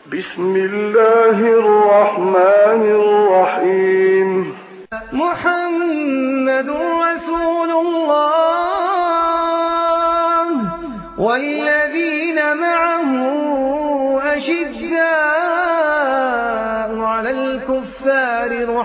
بسم الله الرحمن الرحيم. محمد رسول الله والذين معه أشداء على الكفار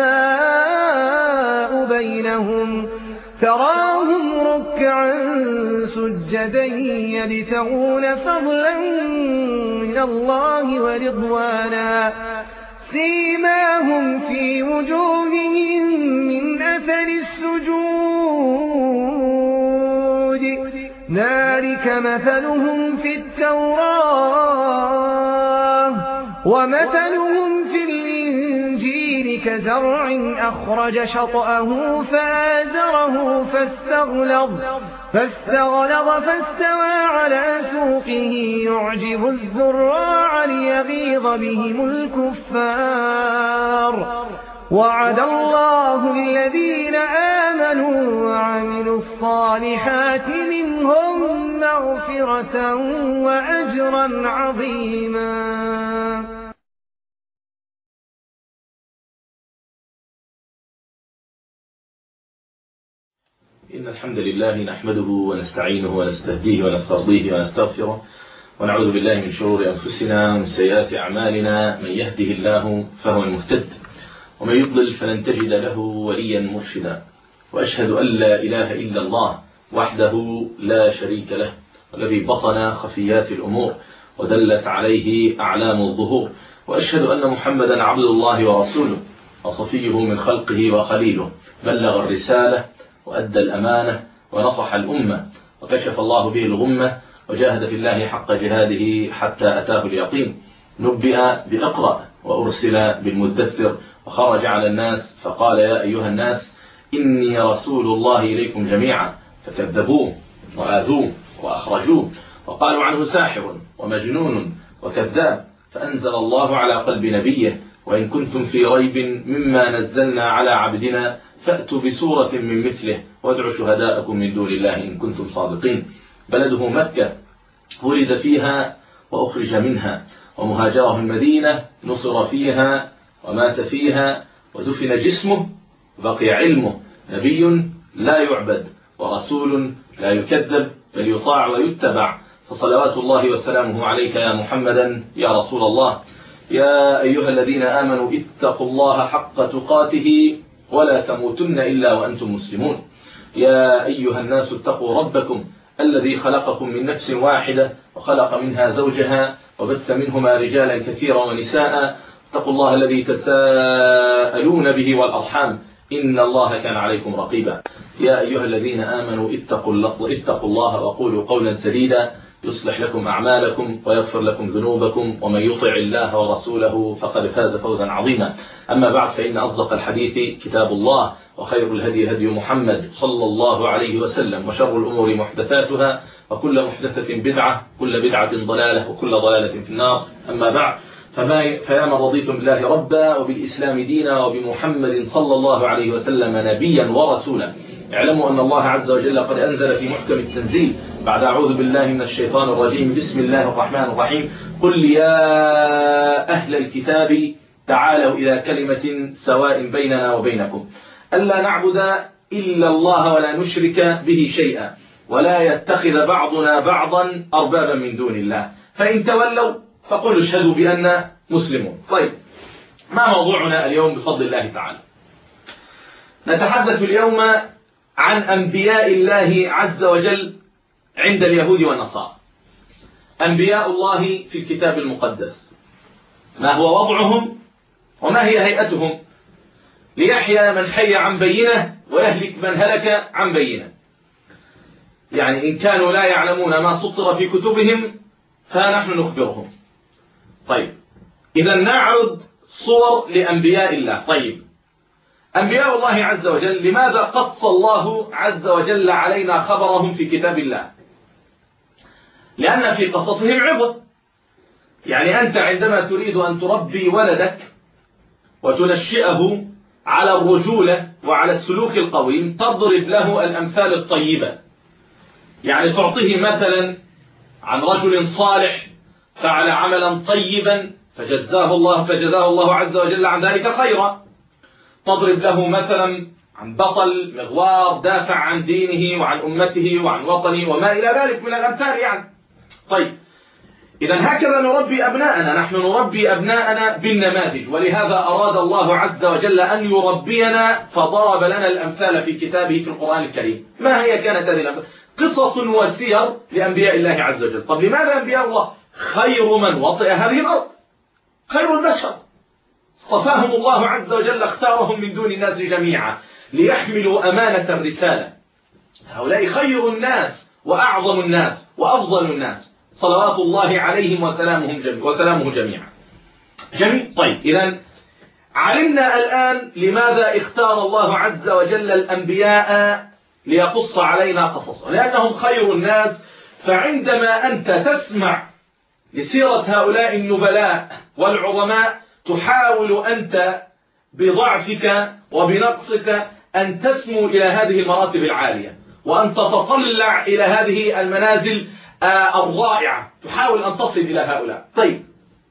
رحماء بينهم تراهم ركعا سجدا يبتغون فضلا من الله ورضوانا سيماهم في وجوههم من أثر السجود ذلك مثلهم في التوراة ومثلهم في الإنجيل كزرع أخرج شطأه فآزره فاستغلظ فاستوى على سوقه يعجب الزراع ليغيظ بهم الكفار وعد الله الذين آمنوا وعملوا الصالحات منهم مغفرة وأجرا عظيما. إن الحمد لله نحمده ونستعينه ونستهديه ونسترضيه ونستغفره ونعوذ بالله من شرور أنفسنا ومن سيئات أعمالنا. من يهده الله فهو المهتد ومن يضلل فلن تجد له وليا مرشدا. وأشهد أن لا إله إلا الله وحده لا شريك له والذي بطن خفيات الأمور ودلت عليه أعلام الظهور. وأشهد أن محمدا عبد الله ورسوله وصفيه من خلقه وخليله بلغ الرسالة وأدى الأمانة ونصح الأمة وكشف الله به الغمة وجاهد في الله حق جهاده حتى أتاه اليقين. نبئ بأقرأ وأرسل بالمدثر وخرج على الناس فقال يا أيها الناس إني رسول الله إليكم جميعا فكذبوه وآذوه وأخرجوه وقالوا عنه ساحر ومجنون وكذاب فأنزل الله على قلب نبيه وإن كنتم في ريب مما نزلنا على عبدنا فأتوا بسورة من مثله وادعوا شهداءكم من دون الله إن كنتم صادقين. بلده مكة ولد فيها وأخرج منها ومهاجره المدينة نصر فيها ومات فيها ودفن جسمه بقي علمه. نبي لا يعبد ورسول لا يكذب بل يطاع ويتبع. فصلوات الله وسلامه عليك يا محمدا يا رسول الله. يا أيها الذين آمنوا اتقوا الله حق تقاته ولا تموتن إلا وأنتم مسلمون. يا أيها الناس اتقوا ربكم الذي خلقكم من نفس واحدة وخلق منها زوجها وبث منهما رجالا كثيرا ونساء. اتقوا الله الذي تساءلون به والأرحام إن الله كان عليكم رقيبا. يا أيها الذين آمنوا اتقوا الله وقولوا قولا سديدا يصلح لكم أعمالكم ويغفر لكم ذنوبكم ومن يطع الله ورسوله فقد فاز فوزا عظيما. أما بعد فإن أصدق الحديث كتاب الله وخير الهدي هدي محمد صلى الله عليه وسلم وشر الأمور محدثاتها وكل محدثة بدعة كل بدعة ضلالة وكل ضلالة في النار. أما بعد فيا من رضيتم بالله ربا وبالإسلام دينا وبمحمد صلى الله عليه وسلم نبيا ورسولا اعلموا أن الله عز وجل قد أنزل في محكم التنزيل بعد أعوذ بالله من الشيطان الرجيم بسم الله الرحمن الرحيم قل يا أهل الكتاب تعالوا إلى كلمة سواء بيننا وبينكم ألا نعبد إلا الله ولا نشرك به شيئا ولا يتخذ بعضنا بعضا أربابا من دون الله فإن تولوا فقولوا اشهدوا بأننا مسلمون. طيب، ما موضوعنا اليوم بفضل الله تعالى؟ نتحدث اليوم عن أنبياء الله عز وجل عند اليهود والنصارى. أنبياء الله في الكتاب المقدس ما هو وضعهم وما هي هيئتهم ليحيى من حي عن بينه ويهلك من هلك عن بينه. يعني إن كانوا لا يعلمون ما سطر في كتبهم فنحن نخبرهم. طيب، إذا نعرض صور لأنبياء الله. طيب، أنبياء الله عز وجل لماذا قص الله عز وجل علينا خبرهم في كتاب الله؟ لأن في قصصهم عبر. يعني أنت عندما تريد أن تربي ولدك وتنشئه على الرجولة وعلى السلوك القويم تضرب له الأمثال الطيبة. يعني تعطيه مثلا عن رجل صالح فعل عملا طيبا فجزاه الله عز وجل عن ذلك خيرا. تضرب له مثلا عن بطل مغوار دافع عن دينه وعن أمته وعن وطنه وما إلى ذلك من الأمثال يعني. طيب، إذا هكذا نربي أبناءنا، نحن نربي أبناءنا بالنماذج، ولهذا أراد الله عز وجل أن يربينا فضرب لنا الأمثال في كتابه في القرآن الكريم. ما هي كانت هذه الأمثال؟ قصص وسير لأنبياء الله عز وجل. طب لماذا أنبياء الله؟ خير من وطئ هذه الأرض، خير البشر، اصطفاهم الله عز وجل، اختارهم من دون الناس جميعا ليحملوا أمانة الرسالة. هؤلاء خير الناس وأعظم الناس وأفضل الناس صلوات الله عليهم وسلامه جميعا. جميل. طيب، إذن علمنا الآن لماذا اختار الله عز وجل الأنبياء ليقص علينا قصصهم، لأنهم خير الناس. فعندما أنت تسمع لسيرة هؤلاء النبلاء والعظماء تحاول أنت بضعفك وبنقصك أن تسمو إلى هذه المراتب العالية، وأن تتطلع إلى هذه المنازل الرائعة، تحاول أن تصل إلى هؤلاء. طيب،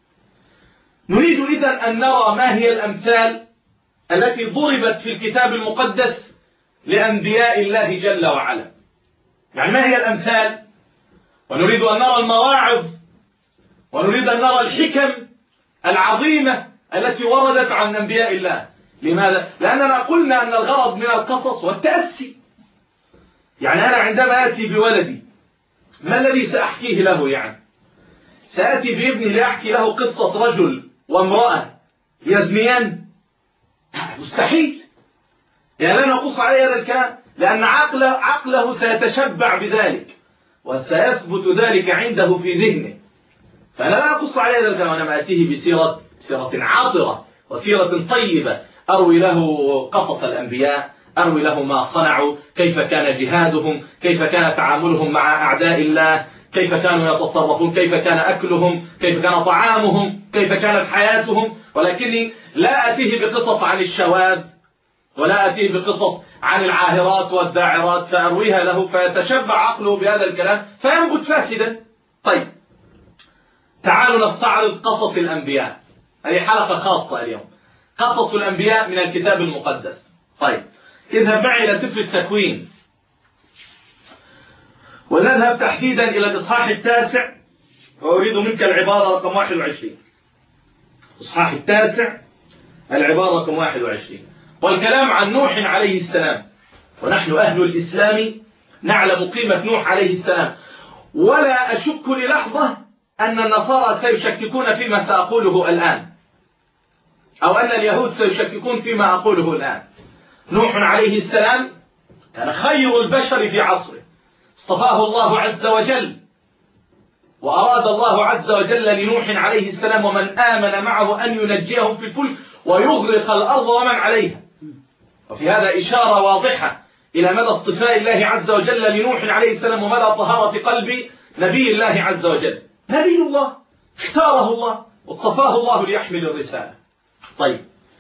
نريد إذن أن نرى ما هي الأمثال التي ضربت في الكتاب المقدس لأنبياء الله جل وعلا. يعني ما هي الأمثال؟ ونريد أن نرى المواعظ، ونريد أن نرى الحكم العظيمة التي وردت عن أنبياء الله. لماذا؟ لأننا قلنا أن الغرض من القصص والتأسي. يعني أنا عندما آتي بولدي ما الذي سأحكيه له؟ يعني سأتي بابني لأحكي له قصة رجل وامرأة يزنيان؟ مستحيل. يعني لا نقص عليه هذا الكلام، لأن عقله سيتشبع بذلك وسيثبت ذلك عنده في ذهنه. فأنا لا أقص عليه هذا الكلام، وأنا أتيه بسيرة عاطرة وسيرة طيبة، أروي له قصص الأنبياء، أروي له ما صنعوا، كيف كان جهادهم، كيف كان تعاملهم مع أعداء الله، كيف كانوا يتصرفون، كيف كان أكلهم، كيف كان طعامهم، كيف كانت حياتهم. ولكني لا أتيه بقصص عن الشواذ، ولا أتيه بقصص عن العاهرات والداعرات فأرويها له فيتشبع عقله بهذا الكلام فينبت فاسدا. طيب، تعالوا نستعرض قصص الأنبياء. هذه حلقة خاصة اليوم، قصص الأنبياء من الكتاب المقدس. طيب، اذهب معي إلى سفر التكوين، ونذهب تحديدا إلى الإصحاح 9، وأريد منك العبارة رقم 21. الإصحاح 9 العبارة رقم 21، والكلام عن نوح عليه السلام. ونحن أهل الإسلام نعلم قيمة نوح عليه السلام، ولا أشك للحظة أن النصارى سيشككون فيما سأقوله الآن، أو أن اليهود سيشككون فيما أقوله الآن. نوح عليه السلام كان خير البشر في عصره، اصطفاه الله عز وجل، وأراد الله عز وجل لنوح عليه السلام ومن آمن معه أن ينجيهم في الفلك ويغرق الأرض ومن عليها. وفي هذا إشارة واضحة إلى مدى اصطفاء الله عز وجل لنوح عليه السلام ومدى طهارة قلب نبي الله عز وجل. نبي الله اختاره الله واصطفاه الله ليحمل الرسالة. طيب،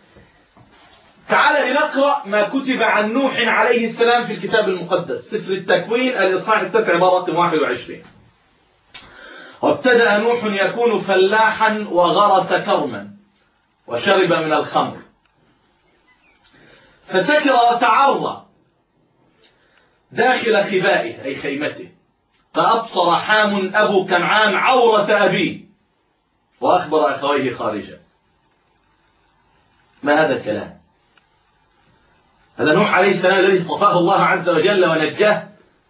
تعال لنقرأ ما كتب عن نوح عليه السلام في الكتاب المقدس، سفر التكوين الإصحاح 9 عبارة 21. وابتدأ نوح يكون فلاحا وغرس كرما وشرب من الخمر، فسكر وتعرى داخل خبائه أي خيمته، فأبصر حام أبو كنعان عورة أبيه وأخبر أخويه خارجا. ما هذا الكلام؟ هذا نوح عليه السلام الذي اصطفاه الله عز وجل ونجاه،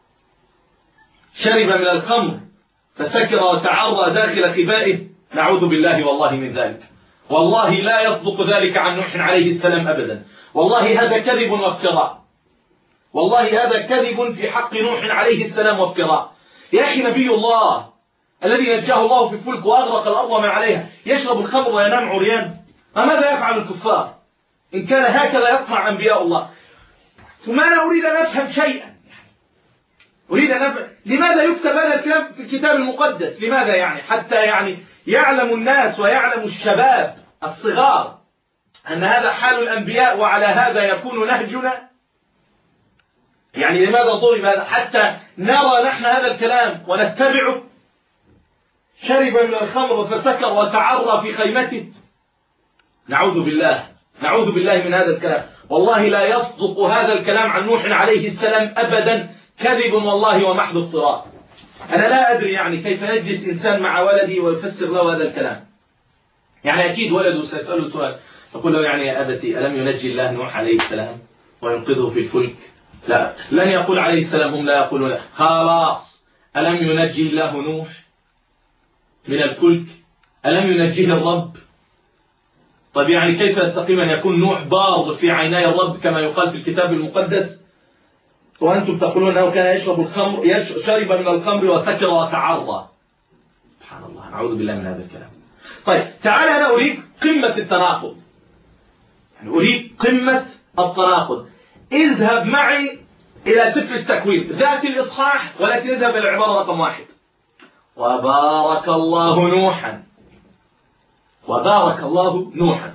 شرب من الخمر فسكر وتعرى داخل خبائه. نعوذ بالله والله من ذلك، والله لا يصدق ذلك عن نوح عليه السلام أبدا. والله هذا كذب وافتراء، والله هذا كذب في حق نوح عليه السلام وافتراء. يا أخي، نبي الله الذي نجاه الله في الفلك وأغرق الأرض ومن عليها يشرب الخمر وينام عريان؟ ماذا يفعل الكفار إن كان هكذا يصنع أنبياء الله؟ ثم أنا أريد أن أفهم شيئا، أريد أن أفهم لماذا يكتب هذا الكلام في الكتاب المقدس؟ لماذا؟ يعني حتى يعلم الناس ويعلم الشباب الصغار أن هذا حال الأنبياء وعلى هذا يكون نهجنا. يعني لماذا ضرب هذا؟ حتى نرى نحن هذا الكلام ونتبعه. شرب من الخمر فسكر وتعرى في خيمته. نعوذ بالله من هذا الكلام. والله لا يصدق هذا الكلام عن نوح عليه السلام أبدا، كذب والله ومحض افتراء. أنا لا أدري يعني كيف يجلس إنسان مع ولدي ويفسر له هذا الكلام. يعني أكيد ولده سيسأله سؤال، يقول له يعني يا أبتي ألم ينجي الله نوح عليه السلام وينقذه في الفلك؟ لا، لن يقول عليه السلام، هم لا يقولون خلاص ألم ينجي الله نوح من الفلك؟ ألم ينجيه الرب؟ طيب يعني كيف يستقيم أن يكون نوح بار في عيني الرب كما يقال في الكتاب المقدس، وأنتم تقولون أنه كان يشرب الخمر، شرب من الخمر وسكر وتعرى؟ سبحان الله، نعوذ بالله من هذا الكلام. طيب تعال أنا أريد قمة التناقض، يعني أريد قمة التناقض. اذهب معي إلى سفر التكوين ذات الإصحاح، ولكن اذهب إلى العبارة رقم 1: وبارك الله نوحا. وبارك الله نوحا.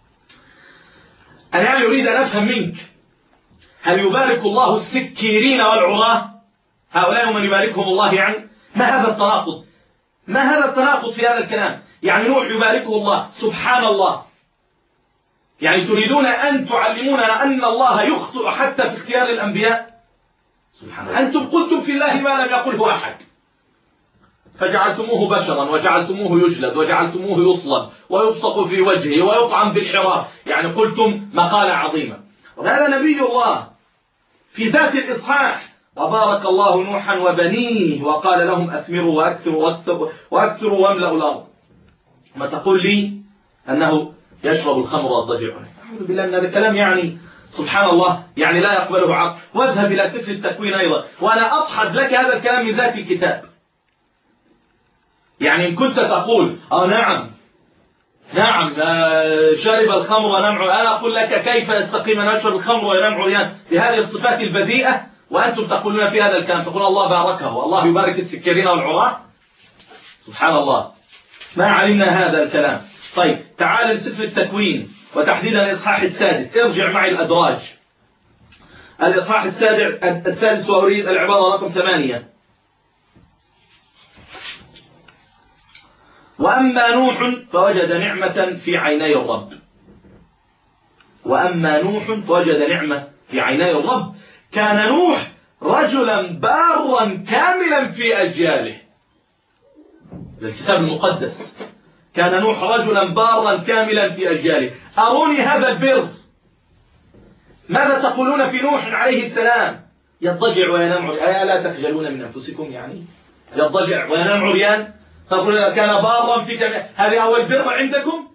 أنا يعني أريد أن أفهم منك، هل يبارك الله السكيرين والعراة؟ هؤلاء من يباركهم الله يعني؟ ما هذا التناقض؟ ما هذا التناقض في هذا الكلام؟ يعني نوح يباركه الله، سبحان الله. يعني تريدون أن تعلموننا أن الله يخطئ حتى في اختيار الأنبياء؟ سبحان الله. أنتم قلتم في الله ما لم يقله أحد، فجعلتموه بشرا وجعلتموه يجلد وجعلتموه يصلب ويبصق في وجهه ويطعن بالحراب، يعني قلتم مقالة عظيمة. وهذا نبي الله في ذات الإصحاح: وبارك الله نوحا وبنيه وقال لهم أثمروا وأكثروا واملأوا الأرض. ما تقول لي أنه يشرب الخمر والضجيع؟ أعوذ بالله من هذا الكلام، يعني سبحان الله، يعني لا يقبله عقل. واذهب إلى سفر التكوين أيضا، وأنا أصحب لك هذا الكلام من ذات الكتاب. يعني إن كنت تقول نعم شرب الخمر ونام عريان، أنا أقول لك كيف يستقيم أن يشرب الخمر وينام عريان بهذه الصفات البذيئة، وأنتم تقولون في هذا الكلام، تقول الله باركه، الله يبارك السكرين والعراة؟ سبحان الله، ما علمنا هذا الكلام. طيب تعال لسفر التكوين، وتحديدا الإصحاح السادس. ارجع معي الأدراج، الإصحاح السادس، وأريد العبارة رقم 8: وأما نوح فوجد نعمة في عيني الرب. وأما نوح فوجد نعمة في عيني الرب، كان نوح رجلا بارا كاملا في أجياله. الكتاب المقدس: كان نوح رجلا بارا كاملا في أجياله. أروني هذا البر. ماذا تقولون في نوح عليه السلام؟ يضجع وينام عريان. ألا تخجلون من أنفسكم؟ يعني يضجع وينام عريان، تقولون كان بارا في جميع. هذا هو البر عندكم؟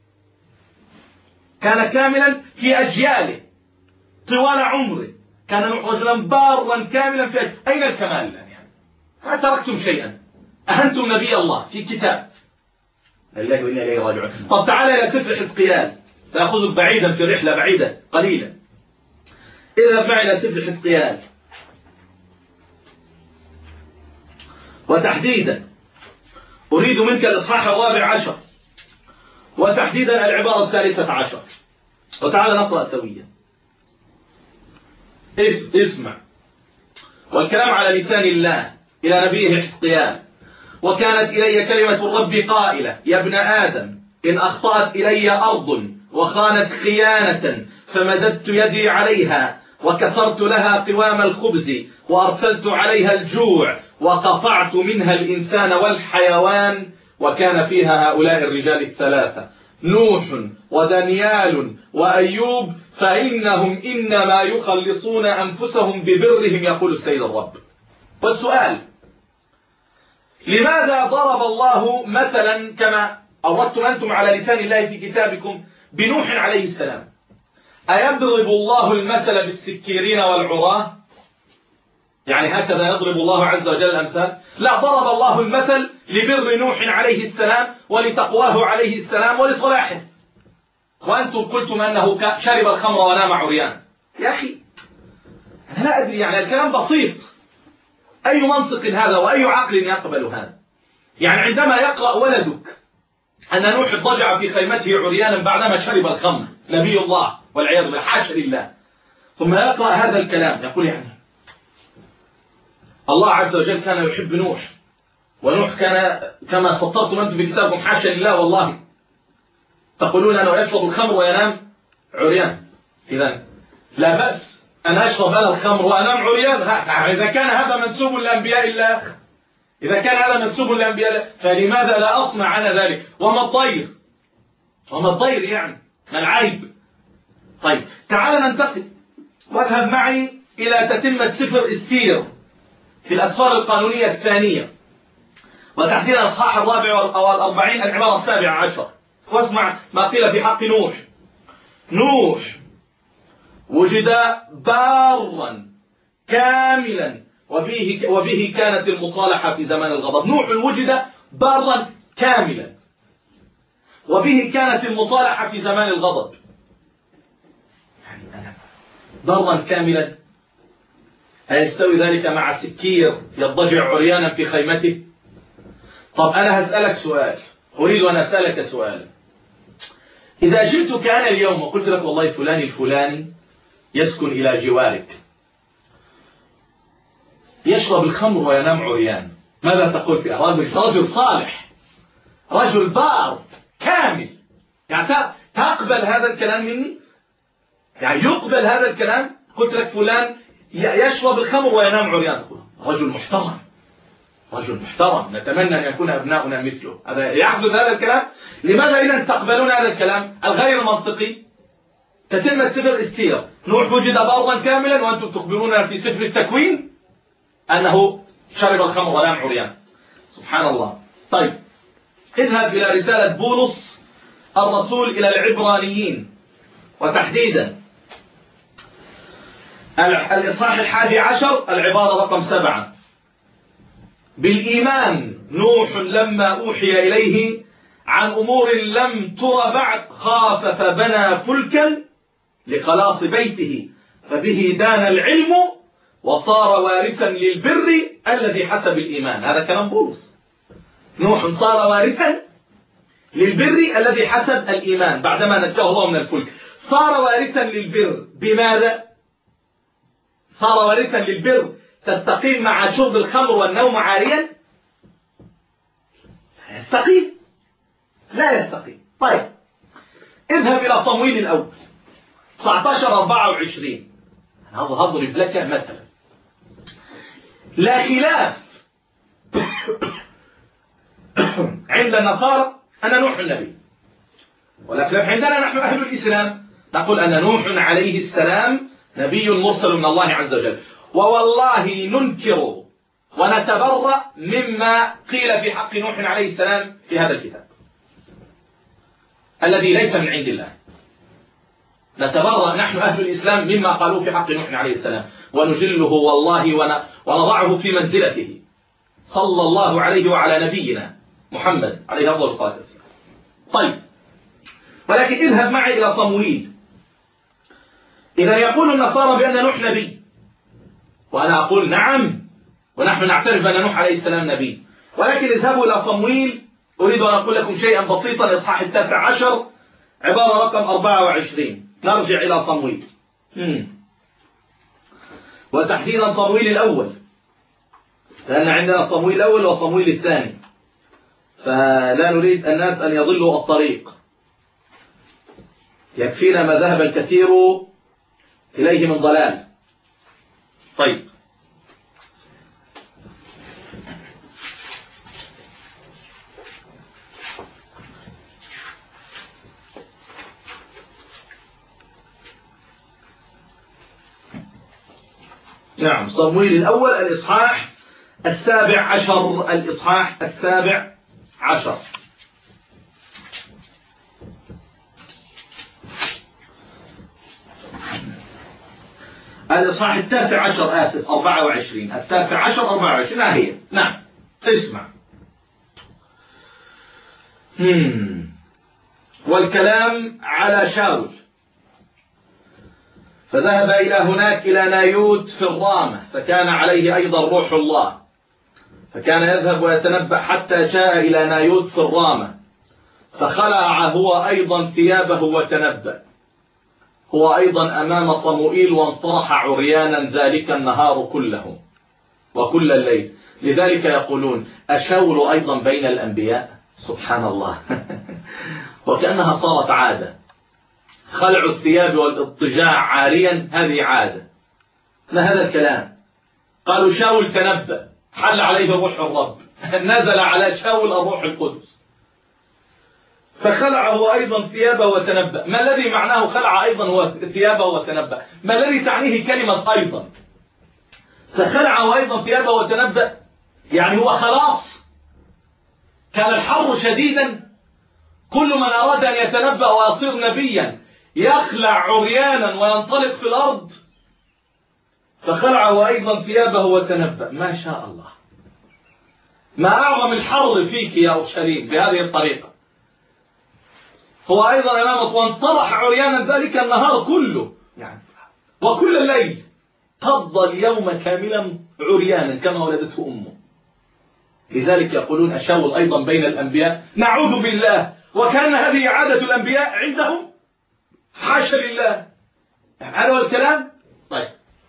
كان كاملا في أجياله طوال عمره، كان نوح رجلا بارا كاملا في أجياله. أين الكمال؟ يعني ما تركتم شيئا، أهنتم نبي الله في كتاب. لله وإنا إليه راجعون. طب تعال إلى سفر حزقيال، سأخذك بعيدا في رحلة بعيدة قليلا. اذهب معي إلى سفر حزقيال، وتحديدا أريد منك الإصحاح 14، وتحديدا العبارة 13. وتعال نقرأ سويا. اسمع، والكلام على لسان الله إلى نبيه حزقيال: وكانت إلي كلمة الرب قائلة: يا ابن آدم، إن أخطأت إلي أرض وخانت خيانة فمددت يدي عليها وكسرت لها قوام الخبز وأرسلت عليها الجوع وقطعت منها الإنسان والحيوان، وكان فيها هؤلاء الرجال الثلاثة: نوح ودانيال وأيوب، فإنهم إنما يخلصون أنفسهم ببرهم، يقول السيد الرب. والسؤال: لماذا ضرب الله مثلا كما أوردتم أنتم على لسان الله في كتابكم بنوح عليه السلام؟ أيضرب الله المثل بالسكيرين والعراة؟ يعني هكذا يضرب الله عز وجل الأمثال؟ لا، ضرب الله المثل لبر نوح عليه السلام ولتقواه عليه السلام ولصلاحه، وأنتم قلتم أنه شرب الخمر ونام عريان. يا أخي أنا لا أدري، يعني الكلام بسيط. أي منطق هذا وأي عقل يقبل هذا؟ يعني عندما يقرأ ولدك أن نوح اضطجع في خيمته عريانا بعدما شرب الخمر، نبي الله والعياذ بالله، حاشا لله، ثم يقرأ هذا الكلام، يقول يعني الله عز وجل كان يحب نوح ونوح كان كما سطرتم أنتم في كتابكم حاشا لله والله تقولون أنه يشرب الخمر وينام عريان. إذن لا بأس أن أشرب أنا الخمر وأنام عريان. إذا كان هذا منسوب للأنبياء الله، إذا كان هذا منسوب للأنبياء فلماذا لا أصنع أنا ذلك؟ وما الضير يعني ما العيب؟ طيب تعال ننتقل واذهب معي إلى تتمة سفر استير في الأسفار القانونية الثانية، وتحديدا الإصحاح 44 العبارة 17، واسمع ما قيل في حق نوح. نوح وجد بارا كاملا وبه كانت المصالحة في زمان الغضب. نوح وجد بارا كاملا وبه كانت المصالحة في زمان الغضب. يعني أنا بارا كاملا، هيستوي ذلك مع سكير يضجع عريانا في خيمته؟ طب أنا هسألك سؤال، أريد أن أسألك سؤال. إذا جئتك أنا اليوم وقلت لك والله فلان الفلاني يسكن إلى جوارك، يشرب الخمر وينام عريان، ماذا تقول فيه؟ رجل صالح، رجل بار كامل، يعني تقبل هذا الكلام مني؟ يعني يقبل هذا الكلام؟ قلت لك فلان يشرب الخمر وينام عريان، تقول رجل محترم، رجل محترم، نتمنى أن يكون أبناؤنا مثله. هذا يحدث هذا الكلام؟ لماذا إذا تقبلون هذا الكلام الغير منطقي؟ تتم سفر استير، نوح وجد بارا كاملا وأنتم تخبرون في سفر التكوين أنه شرب الخمر ونام عريان. سبحان الله. طيب اذهب إلى رسالة بولس الرسول إلى العبرانيين، وتحديدا الإصحاح 11 العبارة رقم 7. بالإيمان نوح لما أوحي إليه عن أمور لم تر بعد خاف فبنى فلكا لخلاص بيته فبه دان العلم وصار وارثا للبر الذي حسب الإيمان. هذا كلام بولس. نوح صار وارثا للبر الذي حسب الإيمان بعدما نجاه الله من الفلك. صار وارثا للبر بماذا؟ صار وارثا للبر تستقيم مع شرب الخمر والنوم عاريا؟ لا يستقيم، لا يستقيم. طيب اذهب إلى صمويل الأول 19-24. أنا هضرب لك مثلا. لا خلاف عند النصارى أن نوح النبي، ولا خلاف عندنا نحن أهل الإسلام، نقول أن نوح عليه السلام نبي مرسل من الله عز وجل، ووالله ننكر ونتبرأ مما قيل في حق نوح عليه السلام في هذا الكتاب الذي ليس من عند الله. نتبرأ نحن أهل الإسلام مما قالوا في حق نوح عليه السلام، ونجله والله ونضعه في منزلته صلى الله عليه وعلى نبينا محمد عليه أفضل الصلاة والسلام. طيب ولكن اذهب معي إلى صموئيل. إذا يقول النصارى بأن نوح نبي، وأنا أقول نعم ونحن نعترف أن نوح عليه السلام نبي، ولكن اذهبوا إلى صموئيل. أريد أن أقول لكم شيئا بسيطا. الإصحاح 19 عبارة رقم 24. نرجع إلى صموئيل، وتحديدا صموئيل الأول، لأن عندنا صموئيل الأول وصموئيل الثاني، فلا نريد الناس أن يضلوا الطريق. يكفينا ما ذهب الكثير إليه من ضلال. طيب نعم، صموئيل الأول الإصحاح 17. الإصحاح 17. الإصحاح 19 آسف 24. 19 24 لا هي. نعم اسمع. والكلام على شاول، فذهب إلى هناك إلى نايوت في الرامة، فكان عليه أيضا روح الله، فكان يذهب ويتنبأ حتى جاء إلى نايوت في الرامة، فخلع هو أيضا ثيابه وتنبأ هو أيضا أمام صموئيل، وانطرح عريانا ذلك النهار كله. وكل الليل. لذلك يقولون أشاول أيضا بين الأنبياء. سبحان الله. وكأنها صارت عادة، خلع الثياب والاضطجاع عاريا هذه عادة. ما هذا الكلام؟ قالوا شاول تنبأ، حل عليه روح الرب، نزل على شاول الروح القدس فخلعه أيضا ثيابه وتنبأ. ما الذي معناه خلع أيضا هو ثيابه وتنبأ؟ ما الذي تعنيه كلمة أيضا؟ فخلعه أيضا ثيابه وتنبأ، يعني هو خلاص كان الحر شديدا، كل من أراد أن يتنبأ ويصير نبيا يخلع عريانا وينطلق في الأرض، فخلعه أيضا ثيابه وتنبأ. ما شاء الله، ما أعظم الحر فيك يا أورشليم بهذه الطريقة. هو أيضا أمامك وانطرح عريانا ذلك النهار كله يعني وكل الليل، قضى اليوم كاملا عريانا كما ولدته أمه. لذلك يقولون أشاول أيضا بين الأنبياء. نعوذ بالله، وكان هذه عادة الأنبياء عندهم؟ حاشا لله. هذا هو الكلام. طيب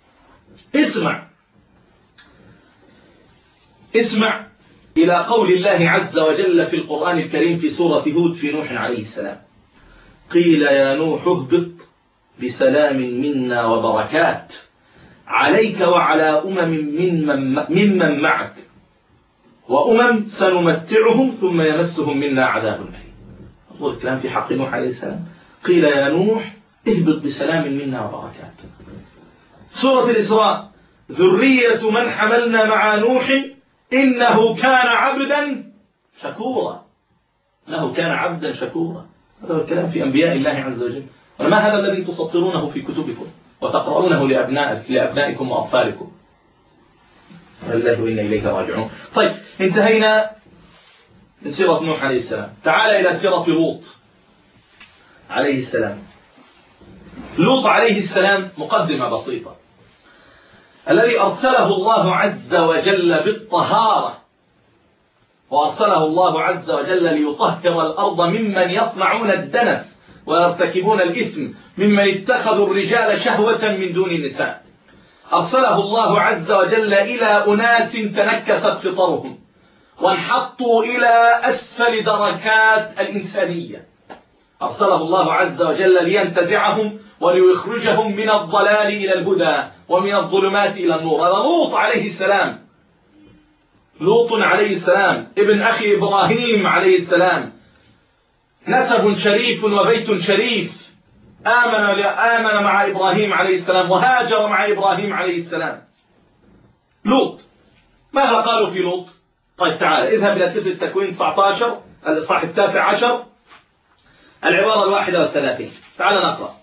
اسمع إلى قول الله عز وجل في القرآن الكريم في سورة هود في نوح عليه السلام: قيل يا نوح اهبط بسلام منا وبركات عليك وعلى ممن معك وأمم سنمتعهم ثم يمسهم منا عذاب أليم. الله الكلام في حق نوح عليه السلام. قيل يا نوح اهبط بسلام منا وبركات. سورة الإسراء: ذرية من حملنا مع نوح إنه كان عبدا شكورا. إنه كان عبدا شكورا. هذا الكلام في أنبياء الله عز وجل. وما هذا الذي تسطرونه في كتبكم وتقرؤونه لأبنائكم وأطفالكم؟ الله وإنا إليه راجعون. طيب انتهينا من سيرة نوح عليه السلام. تعال إلى سيرة لوط عليه السلام. لوط عليه السلام مقدمة بسيطة. الذي أرسله الله عز وجل بالطهارة، وأرسله الله عز وجل ليطهر الأرض ممن يصنعون الدنس ويرتكبون الإثم، ممن اتخذوا الرجال شهوة من دون النساء. أرسله الله عز وجل إلى أناس تنكست فطرهم وانحطوا إلى أسفل دركات الإنسانية. أرسله الله عز وجل لينتزعهم وليخرجهم من الضلال إلى الهدى ومن الظلمات إلى النور. هذا لوط عليه السلام. لوط عليه السلام ابن أخي إبراهيم عليه السلام، نسب شريف وبيت شريف، آمن مع إبراهيم عليه السلام وهاجر مع إبراهيم عليه السلام. لوط ماذا قالوا في لوط؟ طيب تعال اذهب إلى سفر التكوين 19 الإصحاح 19 العبارة 31. تعال نقرأ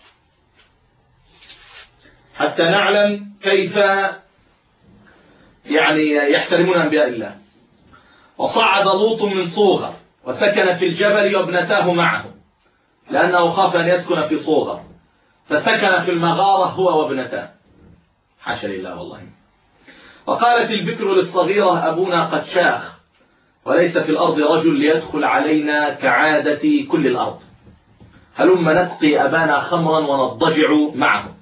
حتى نعلم كيف يحترمون أنبياء الله. وصعد لوط من صوغر وسكن في الجبل وابنتاه معه، لأنه خاف أن يسكن في صوغر، فسكن في المغارة هو وابنتاه. حاشا لله والله. وقالت البكر للصغيرة: أبونا قد شاخ وليس في الأرض رجل ليدخل علينا كعادة كل الأرض، هلم نسقي أبانا خمرا ونضجع معه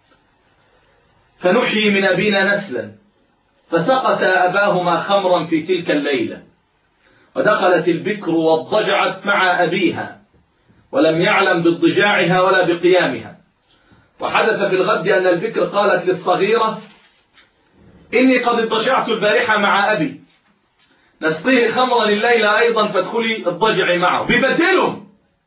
فنحيي من أبينا نسلا. فسقت أباهما خمرا في تلك الليلة، ودخلت البكر واضجعت مع أبيها ولم يعلم باضجاعها ولا بقيامها. وحدث في الغد أن البكر قالت للصغيرة: إني قد اضجعت البارحة مع أبي، نسقيه خمرا الليلة أيضا فادخلي اضجعي معه. ببدلهم.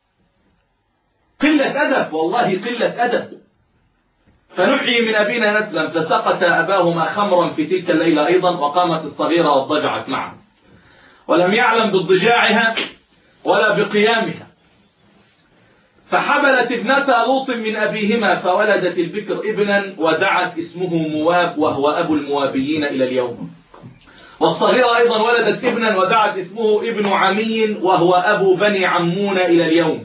قلة أدب والله، قلة أدب. فنحيي من أبينا نسلا. فسقت أباهما خمرا في تلك الليلة أيضا، وقامت الصغيرة واضجعت معه ولم يعلم باضجاعها ولا بقيامها. فحملت ابنتا لوط من أبيهما فولدت البكر ابنا ودعت اسمه مواب وهو أبو الموابيين إلى اليوم. والصغيرة أيضا ولدت ابنا ودعت اسمه ابن عمي وهو أبو بني عمون إلى اليوم.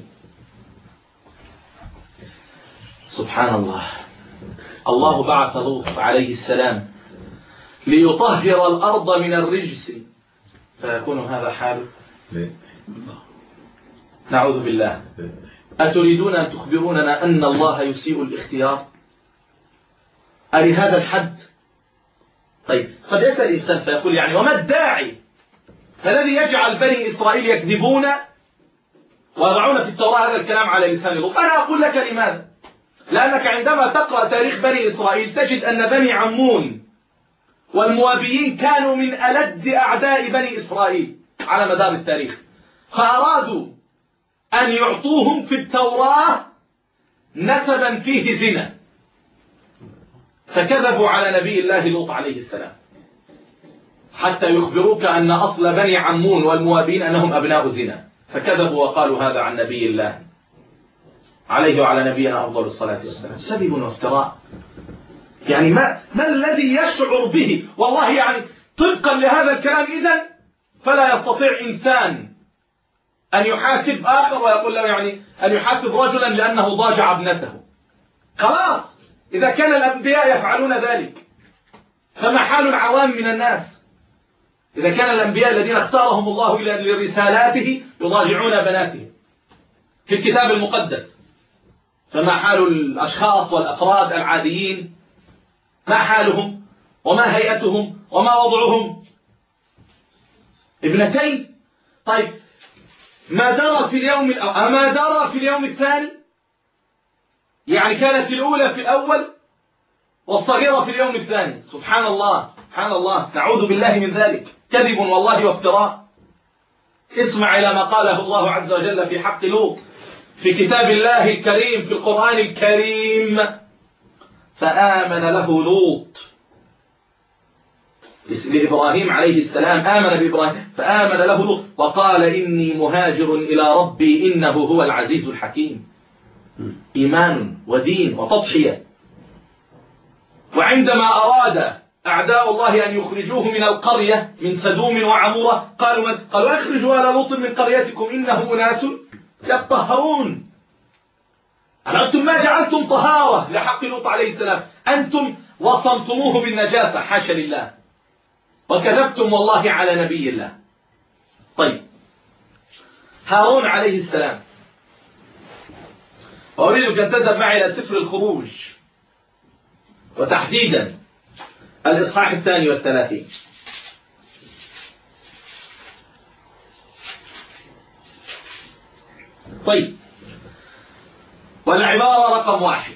سبحان الله. الله بعث لوط عليه السلام ليطهر الأرض من الرجس، فيكون هذا حاله؟ نعوذ بالله. أتريدون أن تخبروننا أن الله يسيء الاختيار؟ ألهذا الحد؟ طيب قد يسأل الإنسان فيقول يعني وما الداعي الذي يجعل بني إسرائيل يكذبون ويضعون في التوراة هذا الكلام على لسان لوط؟ أنا أقول لك لماذا. لأنك عندما تقرأ تاريخ بني إسرائيل تجد أن بني عمون والموابيين كانوا من ألد أعداء بني إسرائيل على مدار التاريخ، فأرادوا أن يعطوهم في التوراة نسبا فيه زنا، فكذبوا على نبي الله لوط عليه السلام حتى يخبروك أن أصل بني عمون والموابين أنهم أبناء زنا، فكذبوا وقالوا هذا عن نبي الله عليه وعلى نبينا أفضل الصلاة والسلام. كذب وافتراء. يعني ما الذي يشعر به؟ والله يعني طبقا لهذا الكلام إذن فلا يستطيع إنسان أن يحاسب آخر ويقول له يعني أن يحاسب رجلا لأنه ضاجع ابنته. خلاص إذا كان الأنبياء يفعلون ذلك فما حال العوام من الناس؟ إذا كان الأنبياء الذين اختارهم الله لرسالاته يضاجعون بناتهم في الكتاب المقدس، فما حال الأشخاص والأفراد العاديين؟ ما حالهم وما هيئتهم وما وضعهم؟ ابنتين. طيب ما درى في اليوم أما درى في اليوم الثاني؟ يعني كانت الأولى في الأول والصغيرة في اليوم الثاني. سبحان الله سبحان الله، نعوذ بالله من ذلك. كذب والله وافتراء. اسمع إلى ما قاله الله عز وجل في حق لوط في كتاب الله الكريم في القرآن الكريم: فآمن له لوط لإبراهيم عليه السلام، آمن بإبراهيم فآمن له لوط وقال إني مهاجر إلى ربي إنه هو العزيز الحكيم. إيمان ودين وتضحية. وعندما أراد أعداء الله أن يخرجوه من القرية من سدوم وعمورة قالوا أخرجوا آل لوط من قريتكم إنه أناس يطهرون. أنتم ما جعلتم طهارة لحق لوط عليه السلام، أنتم وصمتموه بالنجاسة حاشا لله، وكذبتم والله على نبي الله. طيب هارون عليه السلام، وأريدك أن تذهب معي إلى سفر الخروج وتحديدا الإصحاح 32. طيب والعبارة رقم 1: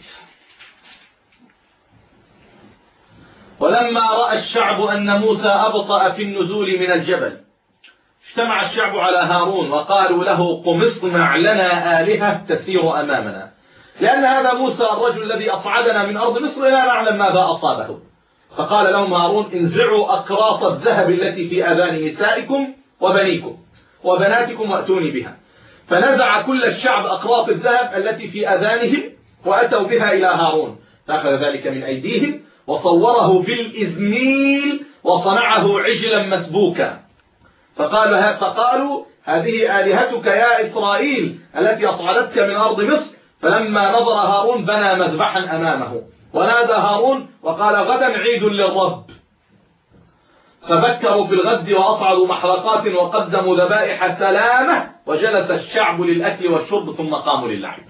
ولما رأى الشعب أن موسى أبطأ في النزول من الجبل اجتمع الشعب على هارون وقالوا له قم اصنع لنا آلهة تسير أمامنا، لأن هذا موسى الرجل الذي أصعدنا من أرض مصر لا نعلم ماذا أصابه. فقال لهم هارون انزعوا أقراط الذهب التي في أذان نسائكم وبنيكم وبناتكم وأتوني بها. فنزع كل الشعب أقراط الذهب التي في أذانهم وأتوا بها إلى هارون، فأخذ ذلك من أيديهم وصوره بالإزميل وصنعه عجلا مسبوكا. فقالوا هذه آلهتك يا إسرائيل التي أصعدتك من أرض مصر. فلما نظر هارون بنى مذبحا أمامه ونادى هارون وقال غدا عيد للرب. فبكروا في الغد وأصعدوا محرقات وقدموا ذبائح سلامة وجلس الشعب للأكل والشرب ثم قاموا للعب.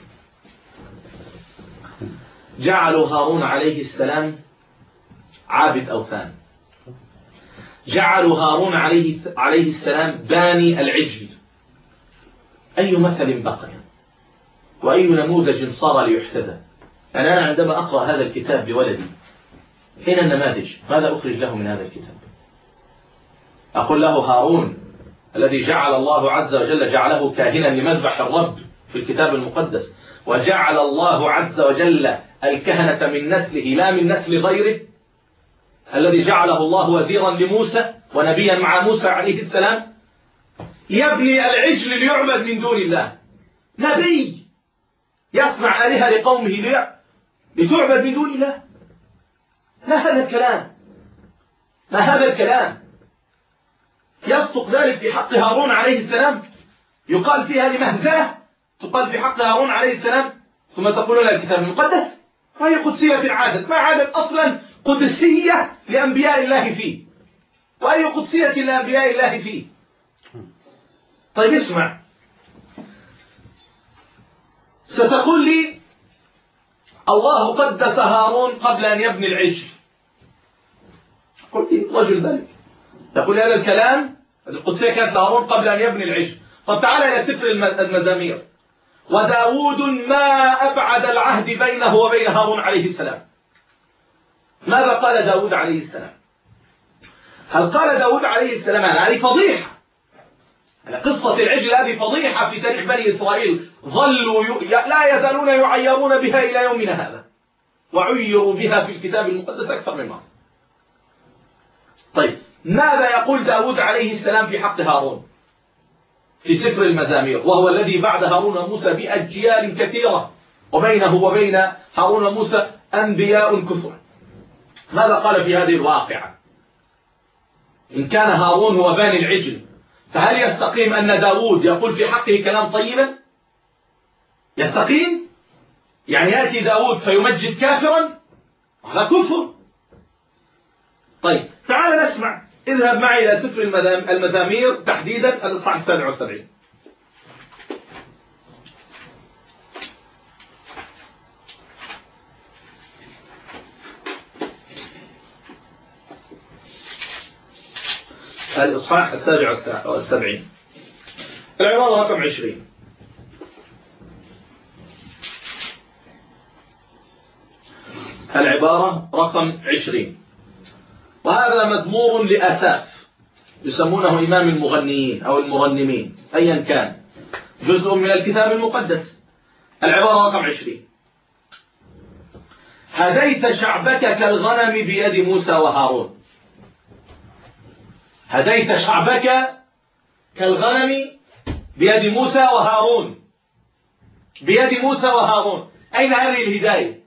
جعلوا هارون عليه السلام عابد أوثان، جعلوا هارون عليه السلام باني العجل. أي مثل بقي وأي نموذج صار ليحتذى. أنا عندما أقرأ هذا الكتاب بولدي أين النماذج؟ ماذا أخرج له من هذا الكتاب؟ أقول له هارون الذي جعل الله عز وجل جعله كاهنا لمذبح الرب في الكتاب المقدس، وجعل الله عز وجل الكهنة من نسله لا من نسل غيره، الذي جعله الله وزيرا لموسى ونبيا مع موسى عليه السلام، يبني العجل ليعبد من دون الله. نبي يصنع آلهة لقومه لتعبد من دون الله. ما هذا الكلام؟ ما هذا الكلام؟ يصدق ذلك في حق هارون عليه السلام؟ يقال فيها لمهزاه تقال في حق هارون عليه السلام ثم تقولون الكتاب المقدس وهي قدسية في العادة. ما عادت أصلا قدسية لأنبياء الله فيه، وأي قدسية لأنبياء الله فيه؟ طيب اسمع، ستقول لي الله قدس هارون قبل أن يبني العجل. قل داودي رجل ذلك. يقول هذا الكلام القدسية كانت لهارون قبل أن يبني العجل. طب تعال إلى سفر المزامير. وداود ما أبعد العهد بينه وبين هارون عليه السلام. ماذا قال داود عليه السلام؟ هل قال داود عليه السلام هذه فضيحة؟ قصة العجل هذه فضيحة في تاريخ بني إسرائيل، ظلوا لا يزالون يعيرون بها إلى يومنا هذا، وعيروا بها في الكتاب المقدس أكثر من مرة. طيب ماذا يقول داود عليه السلام في حق هارون في سفر المزامير، وهو الذي بعد هارون وموسى بأجيال كثيرة، وبينه وبين هارون وموسى أنبياء كثر؟ ماذا قال في هذه الواقعة؟ إن كان هارون هو باني العجل، فهل يستقيم أن داود يقول في حقه كلام طيبا؟ يستقيم؟ يعني يأتي داود فيمجد كافرا؟ هذا كفر. طيب تعال نسمع. اذهب معي إلى سفر المزامير، تحديدا الإصحاح 77. الإصحاح 77 العبارة رقم 20. العبارة رقم 20. وهذا مزمور لآساف، يسمونه إمام المغنيين أو المرنمين أيا كان، جزء من الكتاب المقدس. العبارة رقم 20. هديت شعبك كالغنم بيد موسى وهارون. هديت شعبك كالغنم بيد موسى وهارون. بيد موسى وهارون. أين هذه الهداية؟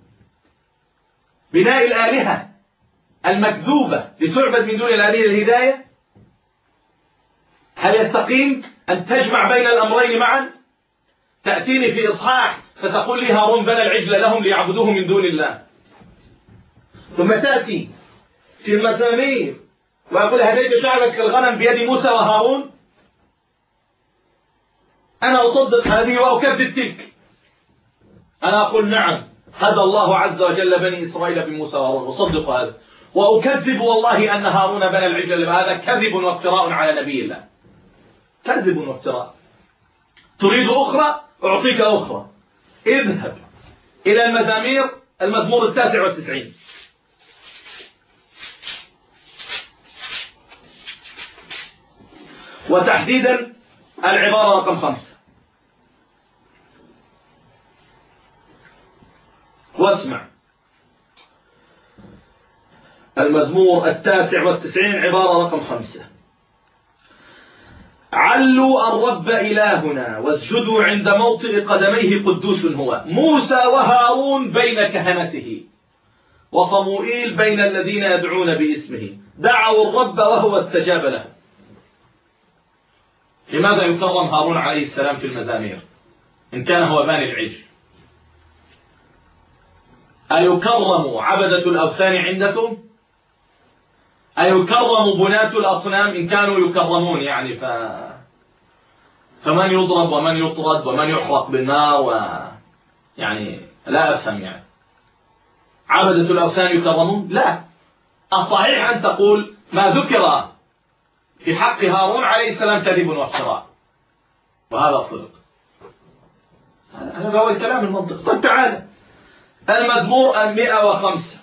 بناء الآلهة المكذوبة لتعبد من دون هذه الهداية؟ هل يستقيم أن تجمع بين الأمرين معا؟ تأتيني في إصحاح فتقول لي هارون بنى العجل لهم ليعبدوه من دون الله، ثم تأتي في المزامير وأقول هديت شعبك كالغنم بيد موسى وهارون. أنا أصدق هذه وأكذب تلك. أنا أقول نعم، هدى الله عز وجل بني إسرائيل بموسى وهارون، أصدق هذا، وأكذب والله أن هارون بنى العجل. هذا كذب وافتراء على نبي الله، كذب وافتراء. تريد أخرى أعطيك أخرى. اذهب إلى المزامير، المزمور 99 وتحديدا العبارة رقم 5. واسمع. المزمور 99 عبارة رقم 5. علوا الرب إلهنا واسجدوا عند موطئ قدميه قدوس هو. موسى وهارون بين كهنته، وصموئيل بين الذين يدعون باسمه. دعوا الرب وهو استجاب له. لماذا يكرم هارون عليه السلام في المزامير إن كان هو باني العجل؟ أيكرم عبدة الأوثان عندكم؟ أيكرم بناة الأصنام إن كانوا يكرمون؟ يعني فمن يضرب ومن يطرد ومن يحرق بالنار يعني لا أفهم. يعني عبدة الأوثان يكرمون؟ لا. الصحيح أن تقول ما ذكر في حق هارون عليه السلام كذب وافتراء، وهذا صدق. هذا هو الكلام المنطقي. طيب تعالى المزمور 105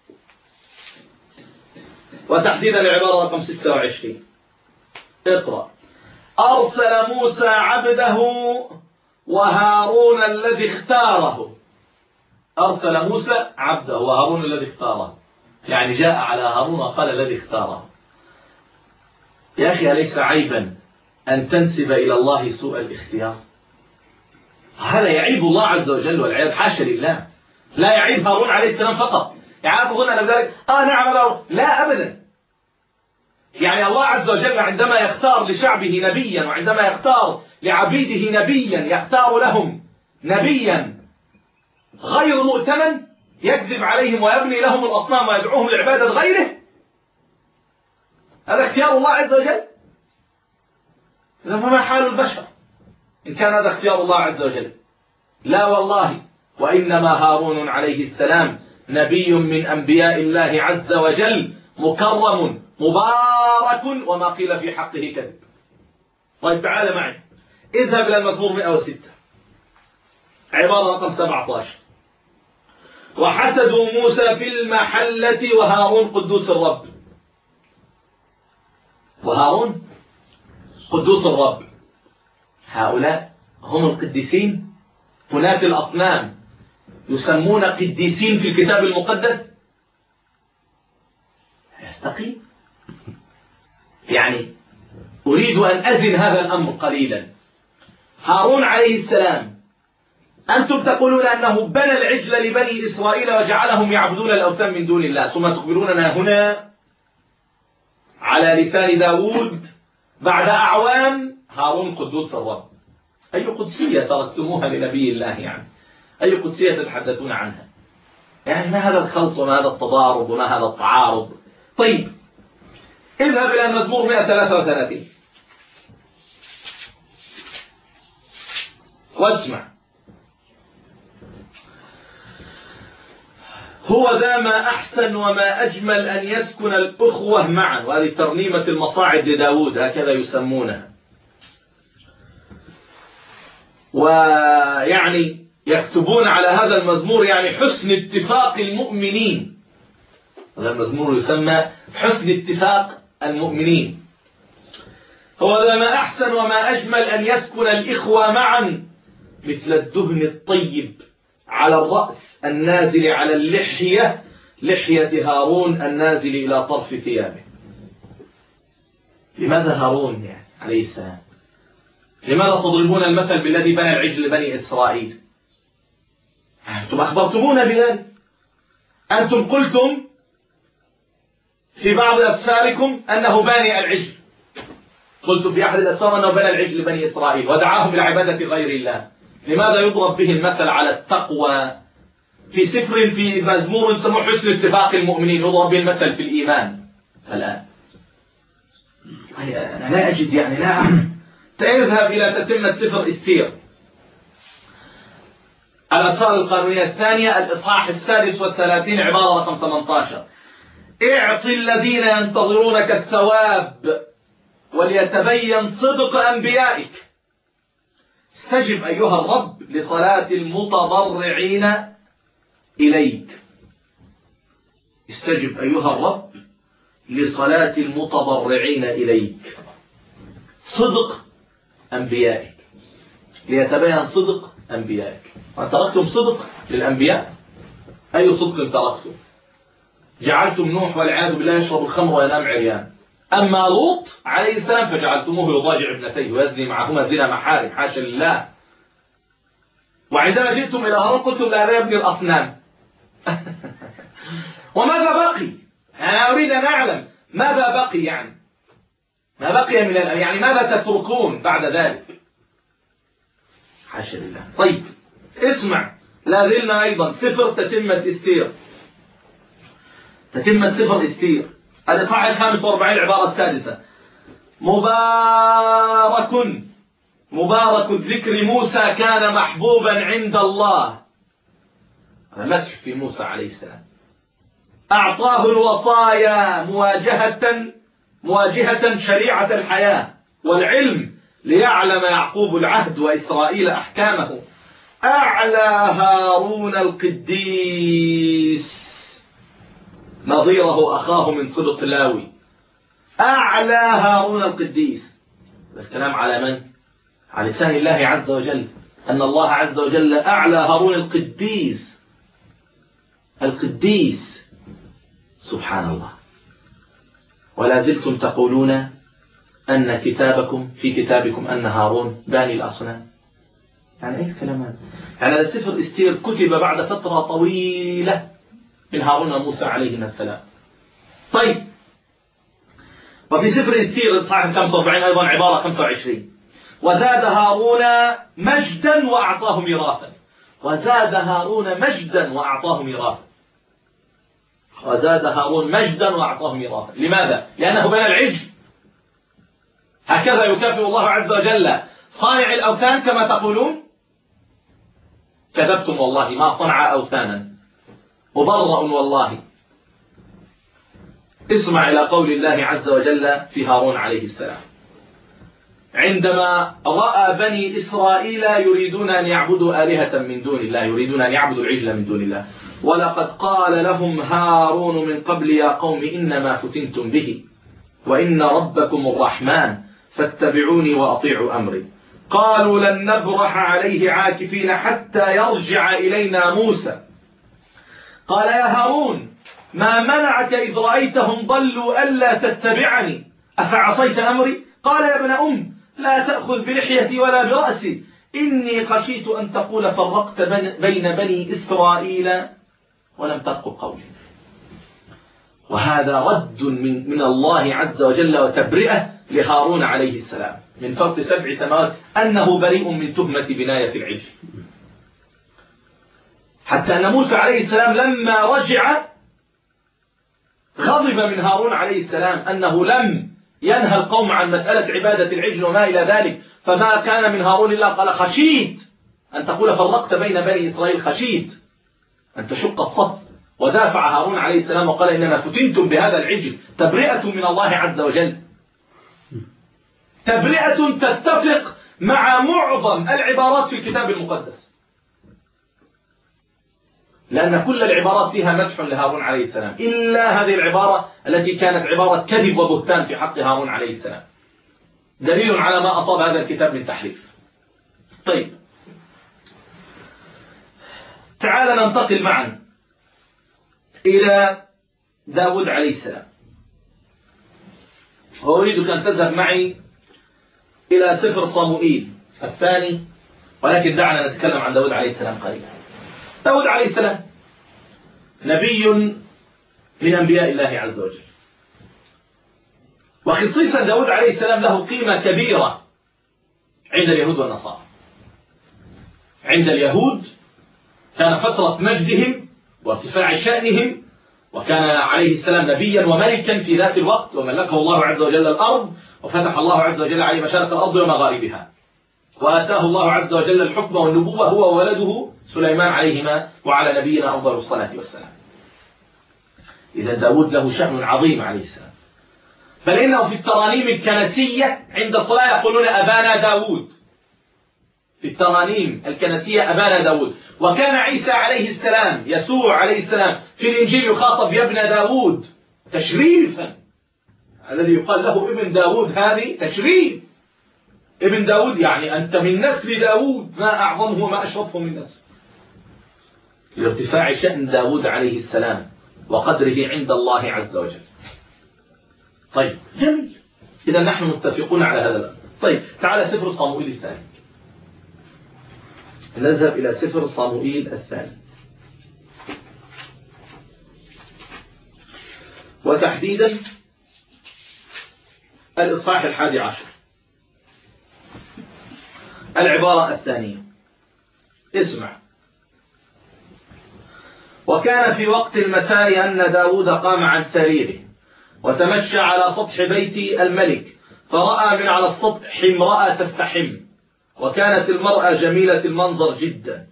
وتحديدا العبارة رقم 26. اقرأ. أرسل موسى عبده وهارون الذي اختاره. أرسل موسى عبده وهارون الذي اختاره، يعني جاء على هارون قال الذي اختاره. يا أخي أليس عيبا أن تنسب إلى الله سوء الاختيار؟ هذا يعيب الله عز وجل والعياذ، حاشا لله. لا يعيب هارون عليه السلام فقط، يعني أظن أن ذلك نعم لا أبدا. يعني الله عز وجل عندما يختار لشعبه نبيا، وعندما يختار لعبيده نبيا، يختار لهم نبيا غير مؤتمن يكذب عليهم ويبني لهم الأصنام ويدعوهم لعبادة غيره. هذا اختيار الله عز وجل. إذا فما حال البشر إن كان هذا اختيار الله عز وجل؟ لا والله. وإنما هارون عليه السلام نبي من أنبياء الله عز وجل، مكرم مبارك وما قيل في حقه كذب. طيب تعال معي، اذهب إلى المزمور 106 عبارة رقم 17: وحسدوا موسى في المحلة وهارون قدوس الرب. وهارون قدوس الرب، هؤلاء هم القديسين؟ هناك الأصنام يسمون قديسين في الكتاب المقدس؟ يستقيم. يعني أريد أن أزن هذا الأمر قليلا. هارون عليه السلام، أنتم تقولون أنه بنى العجل لبني إسرائيل وجعلهم يعبدون الأوثان من دون الله، ثم تخبروننا هنا على لسان داود بعد أعوام هارون قدوس الرب. أي قدسية تركتموها لنبي الله؟ يعني أي قدسية تتحدثون عنها؟ يعني ما هذا الخلط وما هذا التضارب وما هذا التعارض؟ طيب اذهب إلى المزمور 133 واسمع: هو ذا ما أحسن وما أجمل أن يسكن الأخوة معا. وهذه ترنيمة المصاعد لداود، هكذا يسمونها. ويعني يكتبون على هذا المزمور يعني حسن اتفاق المؤمنين. هذا المزمور يسمى حسن اتفاق المؤمنين. هو ذا ما أحسن وما أجمل أن يسكن الإخوة معا مثل الدهن الطيب على الرأس النازل على اللحية، لحية هارون النازل إلى طرف ثيابه. لماذا هارون يعني عليه السلام؟ لماذا تضربون المثل بالذي بنى العجل لبني إسرائيل؟ أنتم أخبرتمونا بذلك. أنتم قلتم في بعض أسفاركم أنه باني العجل. قلتم في أحد الأسفار أنه بنى العجل لبني إسرائيل ودعاهم إلى عبادة غير الله. لماذا يضرب به المثل على التقوى في سفر في مزمور يسموه حسن اتفاق المؤمنين، يضرب به المثل في الإيمان؟ الآن أنا لا أجد، يعني لا أعلم. اذهب إلى تتمة سفر استير، الأسفار القانونية الثانية، الإصحاح 36 عبارة رقم 18: اعط الذين ينتظرونك الثواب وليتبين صدق أنبيائك. استجب أيها الرب لصلاة المتضرعين إليك. استجب أيها الرب لصلاة المتضرعين إليك. صدق أنبيائك، ليتبين صدق أنبيائك. وتركتم صدق للأنبياء؟ أي صدق تركتم؟ جعلتم نوح والعياذ بالله يشرب الخمر وينام عريان. أما لوط عليه السلام فجعلتموه يضاجع ابنتيه ويزني معهما زنا محارم، حاشا لله. وعندما جئتم إلى هارون قلتم لا يبني الأصنام. وماذا بقي؟ أنا أريد أن أعلم ماذا بقي، يعني ما بقي من يعني ماذا تتركون بعد ذلك؟ حاشا لله. طيب اسمع، لا زلنا أيضا سفر تتمة استير، تتمة سفر استير الإصحاح 45 العبارة السادسة: مبارك مبارك ذكر موسى كان محبوبا عند الله. هذا مسح في موسى عليه السلام. أعطاه الوصايا مواجهة شريعة الحياة والعلم ليعلم يعقوب العهد وإسرائيل أحكامه. أعلى هارون القديس نظيره أخاه من صدق لاوي. أعلى هارون القديس. الكلام على من؟ على لسان الله عز وجل، أن الله عز وجل أعلى هارون القديس. القديس سبحان الله. ولا زلتم تقولون أن في كتابكم أن هارون باني الأصنام. يعني إيه الكلام هذا؟ يعني هذا سفر استير كتب بعد فترة طويلة من هارون وموسى عليهما السلام. طيب وفي سفر استير الإصحاح 45 أيضا عبارة 25: وزاد هارون مجدا وأعطاه ميراثا. وزاد هارون مجدا وأعطاه ميراثا. وزاد هارون مجدا وأعطاه ميراثا. لماذا؟ لأنه بنى العجل. هكذا يكافئ الله عز وجل صانع الأوثان كما تقولون؟ كذبتم والله، ما صنع أوثانا، مبرأ والله. اسمع إلى قول الله عز وجل في هارون عليه السلام عندما رأى بني إسرائيل يريدون أن يعبدوا آلهة من دون الله، يريدون أن يعبدوا العجل من دون الله. ولقد قال لهم هارون من قبل يا قوم إنما فتنتم به وإن ربكم الرحمن فاتبعوني وأطيعوا أمري. قالوا لن نبرح عليه عاكفين حتى يرجع إلينا موسى. قال يا هارون ما منعك إذ رأيتهم ضلوا ألا تتبعني أفعصيت أمري؟ قال يا ابن لا تأخذ بلحيتي ولا برأسي إني خشيت أن تقول فرقت بين بني إسرائيل ولم ترقب قولي. وهذا رد من الله عز وجل وتبرئة لهارون عليه السلام من فوق 7 سماوات أنه بريء من تهمة بناية العجل. حتى أن موسى عليه السلام لما رجع غضب من هارون عليه السلام أنه لم ينهى القوم عن مسألة عبادة العجل وما إلى ذلك، فما كان من هارون إلا قال خشيت أن تقول فرقت بين بني إسرائيل، خشيت أن تشق الصف. ودافع هارون عليه السلام وقال إنما فتنتم بهذا العجل. تبرئة من الله عز وجل، تبرئة تتفق مع معظم العبارات في الكتاب المقدس، لأن كل العبارات فيها مدح لهارون عليه السلام إلا هذه العبارة التي كانت عبارة كذب وبهتان في حق هارون عليه السلام، دليل على ما أصاب هذا الكتاب من تحريف. طيب تعال ننتقل معا إلى داود عليه السلام، وأريدك أن تذهب معي إلى سفر صموئيل الثاني، ولكن دعنا نتكلم عن داود عليه السلام قليلا. داود عليه السلام نبي من أنبياء الله عز وجل، وخصيصا داود عليه السلام له قيمة كبيرة عند اليهود والنصارى. عند اليهود كان فترة مجدهم وارتفاع شأنهم، وكان عليه السلام نبيا وملكا في ذات الوقت، وملكه الله عز وجل الأرض، وفتح الله عز وجل عليه مشارق الأرض ومغاربها، وآتاه الله عز وجل الحكم والنبوة هو وولده سليمان عليهما وعلى نبينا أفضل الصلاة والسلام. إذا داود له شأن عظيم عليه السلام، بل إنه في الترانيم الكنسية عند الصلاة يقولون أبانا داود، في الترانيم الكنسية أبانا داود. وكان عيسى عليه السلام، يسوع عليه السلام في الإنجيل يخاطب يا ابن داود تشريفا، الذي يقال له ابن داود هذه تشريف. ابن داود يعني أنت من نسل داود، ما أعظمه وما أشرفه من نسل، لارتفاع شأن داود عليه السلام وقدره عند الله عز وجل. طيب جميل، إذا نحن متفقون على هذا الأمر. طيب تعال سفر صموئيل الثاني، نذهب إلى سفر صموئيل الثاني، وتحديدا الإصحاح 11 العبارة الثانية. اسمع: وكان في وقت المساء أن داود قام عن سريره وتمشى على سطح بيت الملك، فرأى من على السطح امرأة تستحم، وكانت المرأة جميلة المنظر جدا.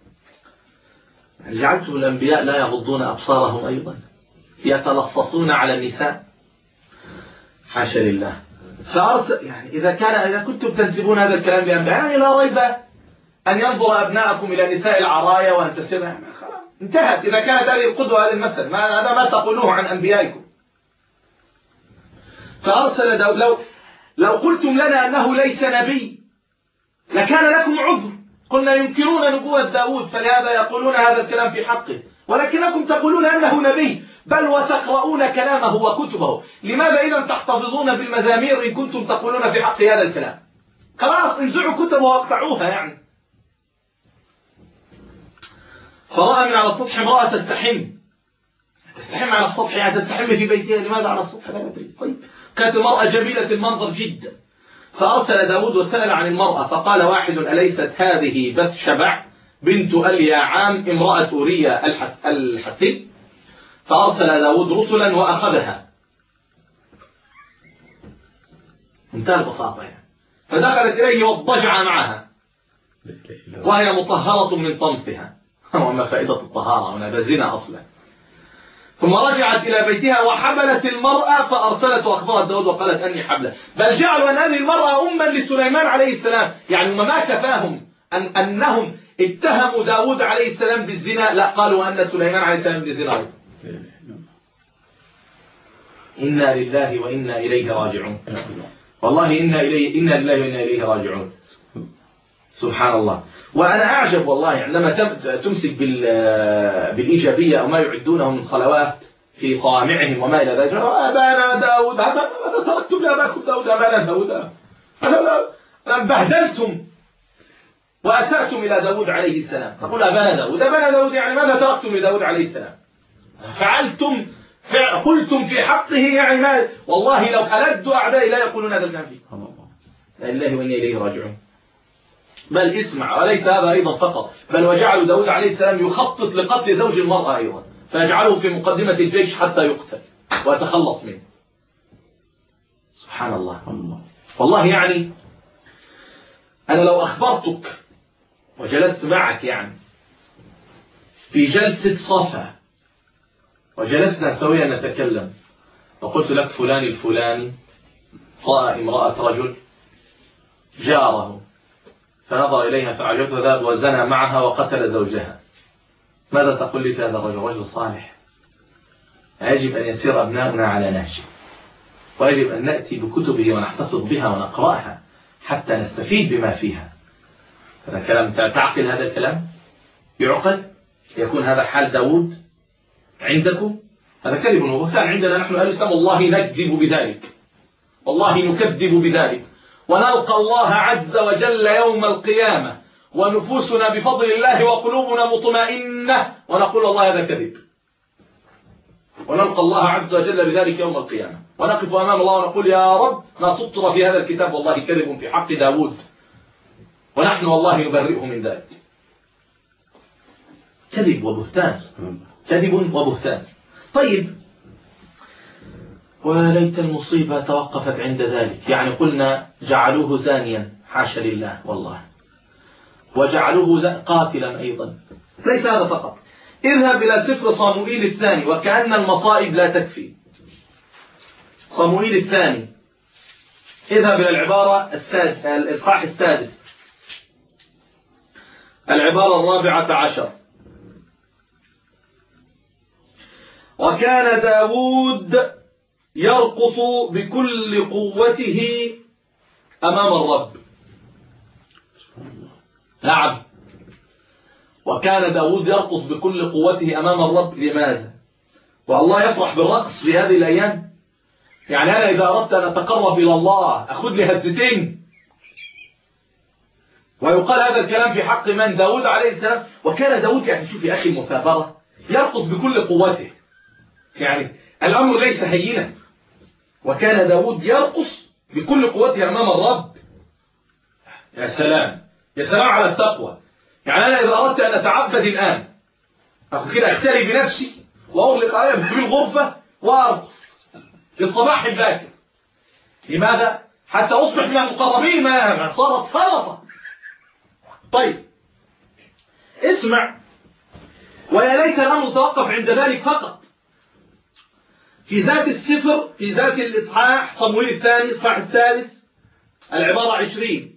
جعلتم الأنبياء لا يغضون أبصارهم أيضا، يتلصصون على النساء؟ حاشا لله. فأرسل يعني إذا كنتم تنسبون هذا الكلام بأنبياء، يعني لا ريب أن ينظر أبناءكم إلى نساء العرايا وأن تسبها، خلاص انتهت. إذا كانت هذه القدوة هذا المثل، هذا ما تقولوه عن أنبيائكم. فأرسل داود: لو قلتم لنا أنه ليس نبي لكان لكم عذر، قلنا ينكرون نبوة داود فلهذا يقولون هذا الكلام في حقه، ولكنكم تقولون أنه نبي، بل وتقرؤون كلامه وكتبه، لماذا إذا تحتفظون بالمزامير إن كنتم تقولون في حق هذا الكلام؟ خلاص انزعوا كتبه واقطعوها يعني. فرأى من على السطح امرأة تستحم على السطح، يعني تستحم في بيتها، لماذا على السطح لا ندري. طيب كانت المرأة جميلة المنظر جدا، فأرسل داود وسأل عن المرأة، فقال واحد: أليست هذه بثشبع بنت الياعام امرأة أوريا الحثي؟ فأرسل داود رسلا وأخذها، انتهى البساطة يعني. فدخلت إليه واضطجع معها وهي مطهرة من طمثها. وما فائدة الطهارة؟ هنا بزنا أصلا. ثم رجعت إلى بيتها وحملت المرأة فأرسلت وأخبرت داود وقالت أني حبلة. بل جعلوا أن هذه المرأة أما لسليمان عليه السلام، يعني ما كفاهم أنهم اتهموا داود عليه السلام بالزنا، لا قالوا أن سليمان عليه السلام بالزنا. إنا لله وإنا إليه راجعون. والله إنا لله وإنا إليه راجعون. سبحان الله. وأنا أعجب والله عندما تمسك بالإيجابية أو ما يعدونه من صلوات في صوامعهم وما إلى ذلك. أبانا داود، تركتم لأباكم داود، أبانا داود، بهدلتم وأسأتم إلى داود عليه السلام. تقول أبانا داود، أبانا داود، يعني ماذا تركتم لداود عليه السلام؟ قلتم في حقه يعني ما. والله لو ألدوا أعدائي لا يقولون هذا الكلام فيه. لا لله وإنا إليه راجعون. بل اسمع، وليس هذا أيضا فقط، بل وجعلوا داود عليه السلام يخطط لقتل زوج المرأة أيضا، فيجعله في مقدمة الجيش حتى يقتل ويتخلص منه. سبحان الله. والله يعني أنا لو أخبرتك وجلست معك يعني في جلسة صفا وجلسنا سويا نتكلم وقلت لك فلان الفلاني رأى امرأة رجل جاره فنظر إليها فعجبته ذهب وزنى معها وقتل زوجها، ماذا تقول لي في هذا الرجل؟ رجل صالح، يجب أن يسير أبناؤنا على نهجه، ويجب أن نأتي بكتبه ونحتفظ بها ونقرأها حتى نستفيد بما فيها. هذا كلام تعقل، هذا الكلام يعقل؟ يكون هذا حال داود عندكم؟ هذا كذب وبهتان عندنا نحن أهل الإسلام. والله نكذب بذلك، والله نكذب بذلك، ونلقى الله عز وجل يوم القيامة ونفوسنا بفضل الله وقلوبنا مطمئنة ونقول الله هذا كذب، ونلقى الله عز وجل بذلك يوم القيامة ونقف أمام الله ونقول يا رب ما سطر في هذا الكتاب والله كذب في حق داود، ونحن والله نبرئه من ذلك. كذب وبهتان، كذب وبهتان. طيب، وليت المصيبة توقفت عند ذلك. يعني قلنا جعلوه زانيا، حاشا لله والله، وجعلوه قاتلا أيضا. ليس هذا فقط، اذهب إلى سفر صموئيل الثاني وكأن المصائب لا تكفي. صموئيل الثاني، اذهب إلى العبارة الإصحاح السادس، العبارة 14. وكان داود يرقص بكل قوته أمام الرب. نعم، وكان داود يرقص بكل قوته أمام الرب. لماذا؟ والله يفرح بالرقص في هذه الأيام. يعني أنا إذا أردت أن أتقرب إلى الله أخذ لي هزتين. ويقال هذا الكلام في حق من؟ داود عليه السلام. وكان داود، يعني شوف يا أخي المثابرة، يرقص بكل قوته، يعني الأمر ليس هينا. وكان داود يرقص بكل قوته أمام الرب. يا سلام، يا سلام على التقوى. يعني أنا إذا أردت أن أتعبد الآن أخذ كده أختلي بنفسي وأغلق عليها بالغرفة وأرقص للصباح الباكر. لماذا؟ حتى أصبح من المقربين، ما صارت فرطة. طيب اسمع، ويا ليت الأمر توقف عند ذلك فقط. في ذات السفر، في ذات الإصحاح صموئيل الثاني إصحاح الثالث العبارة 20: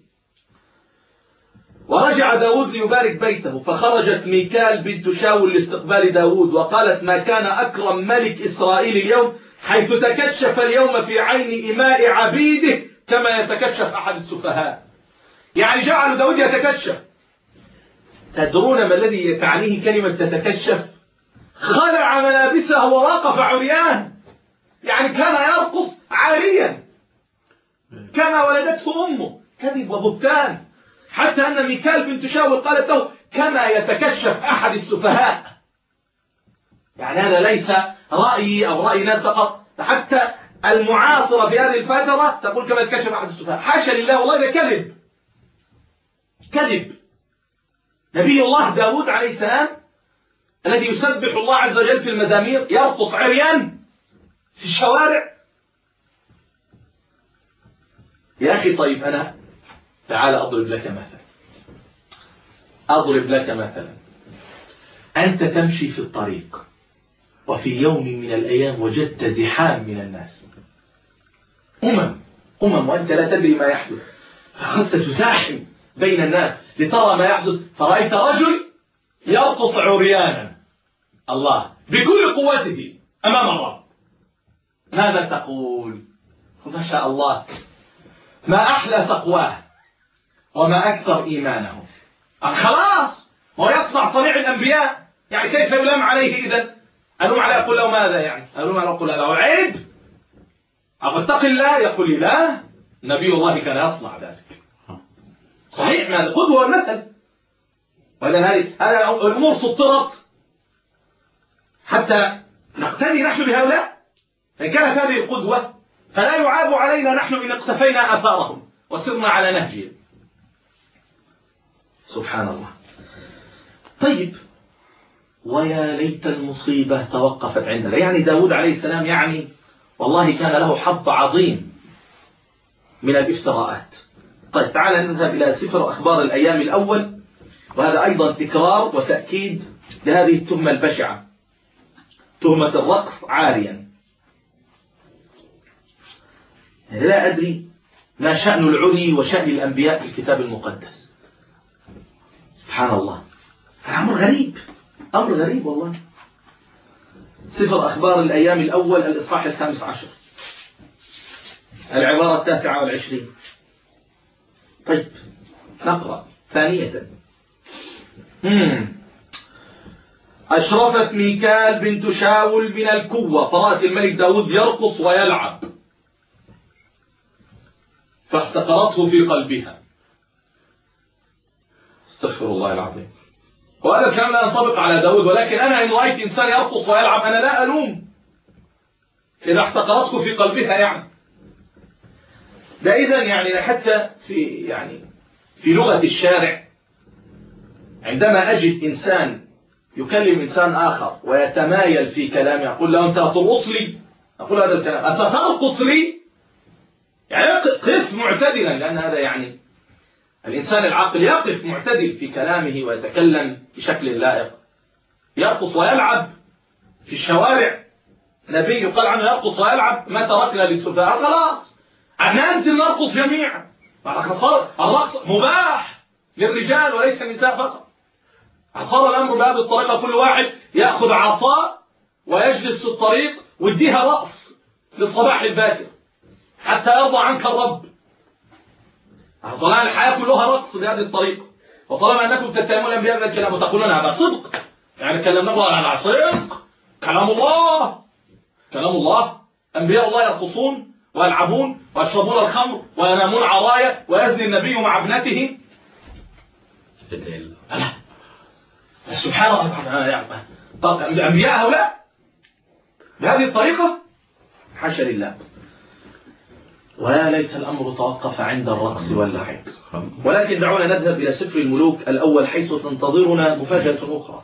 ورجع داود ليبارك بيته، فخرجت ميكال بنت شاول لاستقبال داود وقالت: ما كان أكرم ملك إسرائيل اليوم، حيث تكشف اليوم في عين إماء عبيده كما يتكشف أحد السفهاء. يعني جعل داود يتكشف. تدرون ما الذي تعنيه كلمة تتكشف؟ خلع ملابسه ووقف عريان، يعني كان يرقص عاريا كما ولدته أمه. كذب وبهتان. حتى أن ميكال بنت شاول قالت له: كما يتكشف أحد السفهاء. يعني هذا ليس رأيي أو رأي ناس فقط، حتى المعاصرة في هذه الفترة تقول كما يتكشف أحد السفهاء. حاشا لله، والله ده كذب، كذب. نبي الله داود عليه السلام الذي يسبح الله عز وجل في المزامير يرقص عريان في الشوارع. يا أخي طيب، أنا تعال أضرب لك مثلا، أضرب لك مثلا. أنت تمشي في الطريق وفي يوم من الأيام وجدت زحام من الناس، أمم وأنت لا تدري ما يحدث، فأخذت تزاحم بين الناس لترى ما يحدث، فرأيت رجل يرقص عريانا الله بكل قوته أمام الرب. ماذا تقول؟ ما شاء الله، ما أحلى تقواه وما أكثر إيمانه. خلاص هو يصنع صنيع الأنبياء، يعني كيف يلام عليه إذن؟ ألوم عليه أقول له ماذا يعني؟ ألوم عليه أقول له عيب؟ أتق الله؟ يقول لي لا، نبي الله كان يصنع ذلك. صحيح، ما القدوة والمثل، وإذن هذه الأمور سطرت حتى نقتدي نحن بهؤلاء. إن كانت هذه القدوة فلا يعاب علينا نحن إن اقتفينا آثارهم وسرنا على نهجهم. سبحان الله. طيب، ويا ليت المصيبة توقفت عندنا. يعني داود عليه السلام يعني والله كان له حظ عظيم من الافتراءات. طيب تعال نذهب إلى سفر أخبار الأيام الأول، وهذا أيضا تكرار وتأكيد لهذه التهمة البشعة، تهمة الرقص عاريا. لا أدري ما شأن العري وشأن الأنبياء في الكتاب المقدس. سبحان الله، أمر غريب، أمر غريب والله. سفر أخبار الأيام الأول الإصحاح 15 العبارة 29. طيب نقرأ ثانية. أشرفت ميكال بنت شاول من الكوة فرأت الملك داود يرقص ويلعب فاحتقرته في قلبها. استغفر الله العظيم. وهذا الكلام لا ينطبق على داود، ولكن أنا إن رأيت إنسان يرقص ويلعب أنا لا ألوم إذا احتقرته في قلبها. يعني ده إذن يعني حتى في لغة الشارع عندما أجد إنسان يكلم إنسان آخر ويتمايل في كلامه يقول له أنت هترقص لي، أقول هذا الكلام أسترقص لي، يعني قف معتدلا، لأن هذا يعني الإنسان العاقل يقف معتدل في كلامه ويتكلم بشكل لائق. يرقص ويلعب في الشوارع، نبي يقال عنه يرقص ويلعب، ما تركنا للسفهاء، خلاص ننزل نرقص جميعا. الرقص مباح للرجال وليس النساء فقط. صار الأمر بهذه الطريقة، كل واحد يأخذ عصا ويجلس في الطريق ويديها رأس للصباح الباكر حتى يرضى عنك الرب. طالما الحياة كلها رقص بهذه الطريقة، وطالما أنكم تتهمون بهذا الكلام وتقولون هذا صدق، يعني كلمنا عن صدق، كلام الله، أنبياء الله يرقصون ويلعبون ويشربون الخمر وينامون عرايا ويزني النبي مع ابنته. سبحان الله. طب أنبياء هؤلاء بهذه الطريقة؟ حاشا لله. ويا ليت الأمر توقف عند الرقص واللعب. ولكن دعونا نذهب إلى سفر الملوك الأول حيث تنتظرنا مفاجأة أخرى،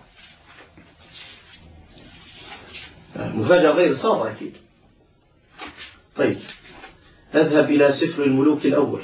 مفاجأة غير سارة أكيد. طيب نذهب إلى سفر الملوك الأول.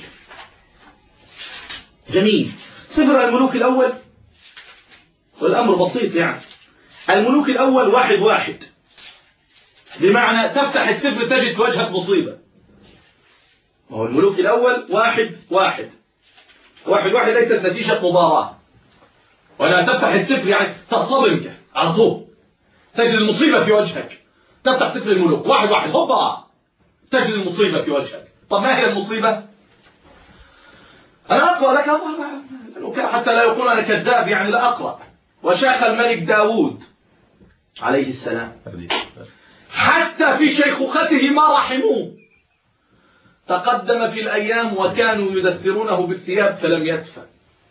جميل. سفر الملوك الأول والأمر بسيط، يعني الملوك الأول 1:1، بمعنى تفتح السفر تجد في وجهك مصيبة. وهو الملوك الأول 1:1 ليست نتيجة مباراة، ولا تفتح السفر يعني تصدمك على طول تجد المصيبة في وجهك. تفتح سفر الملوك 1:1 هوبا تجد المصيبة في وجهك. طب ما هي المصيبة؟ أنا أقرأ لك حتى لا يقول أنا كذاب، يعني لا أقرأ. وشاخ الملك داود عليه السلام حتى في شيخوخته ما رحموه، تقدم في الأيام وكانوا يدثرونه بالثياب فلم يدفى.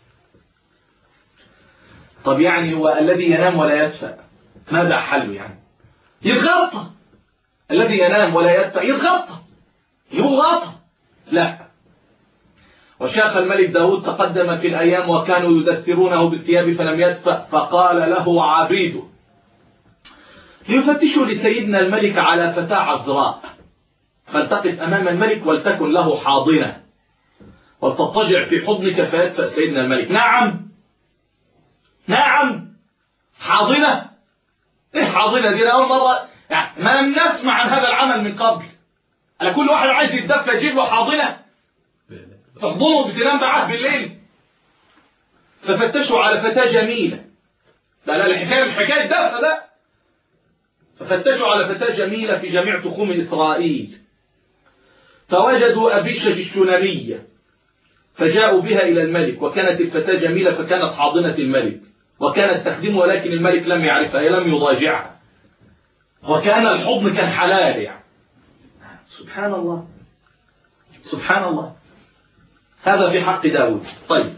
طب يعني هو الذي ينام ولا يدفى ماذا حله؟ يعني يتغطى. الذي ينام ولا يدفى يغطى. لا. وشاخ الملك داود تقدم في الأيام وكانوا يدثرونه بالثياب فلم يدفى، فقال له عبيده ليفتشوا لسيدنا الملك على فتاة عذراء، فلتقف أمام الملك ولتكن له حاضنة ولتضطجع في حضنك فيدفأ سيدنا الملك. نعم حاضنة. ايه حاضنة دي؟ أول مرة يعني ما لم نسمع عن هذا العمل من قبل. على كل واحد عايز يتدفى يجيب له حاضنة تحضنه بتنام معاه بالليل. ففتشوا على فتاة جميلة. لا الحكاية مش حكاية دفى ده. ففتشوا على فتاة جميلة في جميع تخوم إسرائيل، فوجدوا أبيشج الشنامية، فجاءوا بها إلى الملك، وكانت الفتاة جميلة فكانت حاضنة الملك، وكانت تخدمه، ولكن الملك لم يعرفها، لم يضاجعها، وكان الحضن كان حلال يعني. سبحان الله سبحان الله. هذا في حق داود. طيب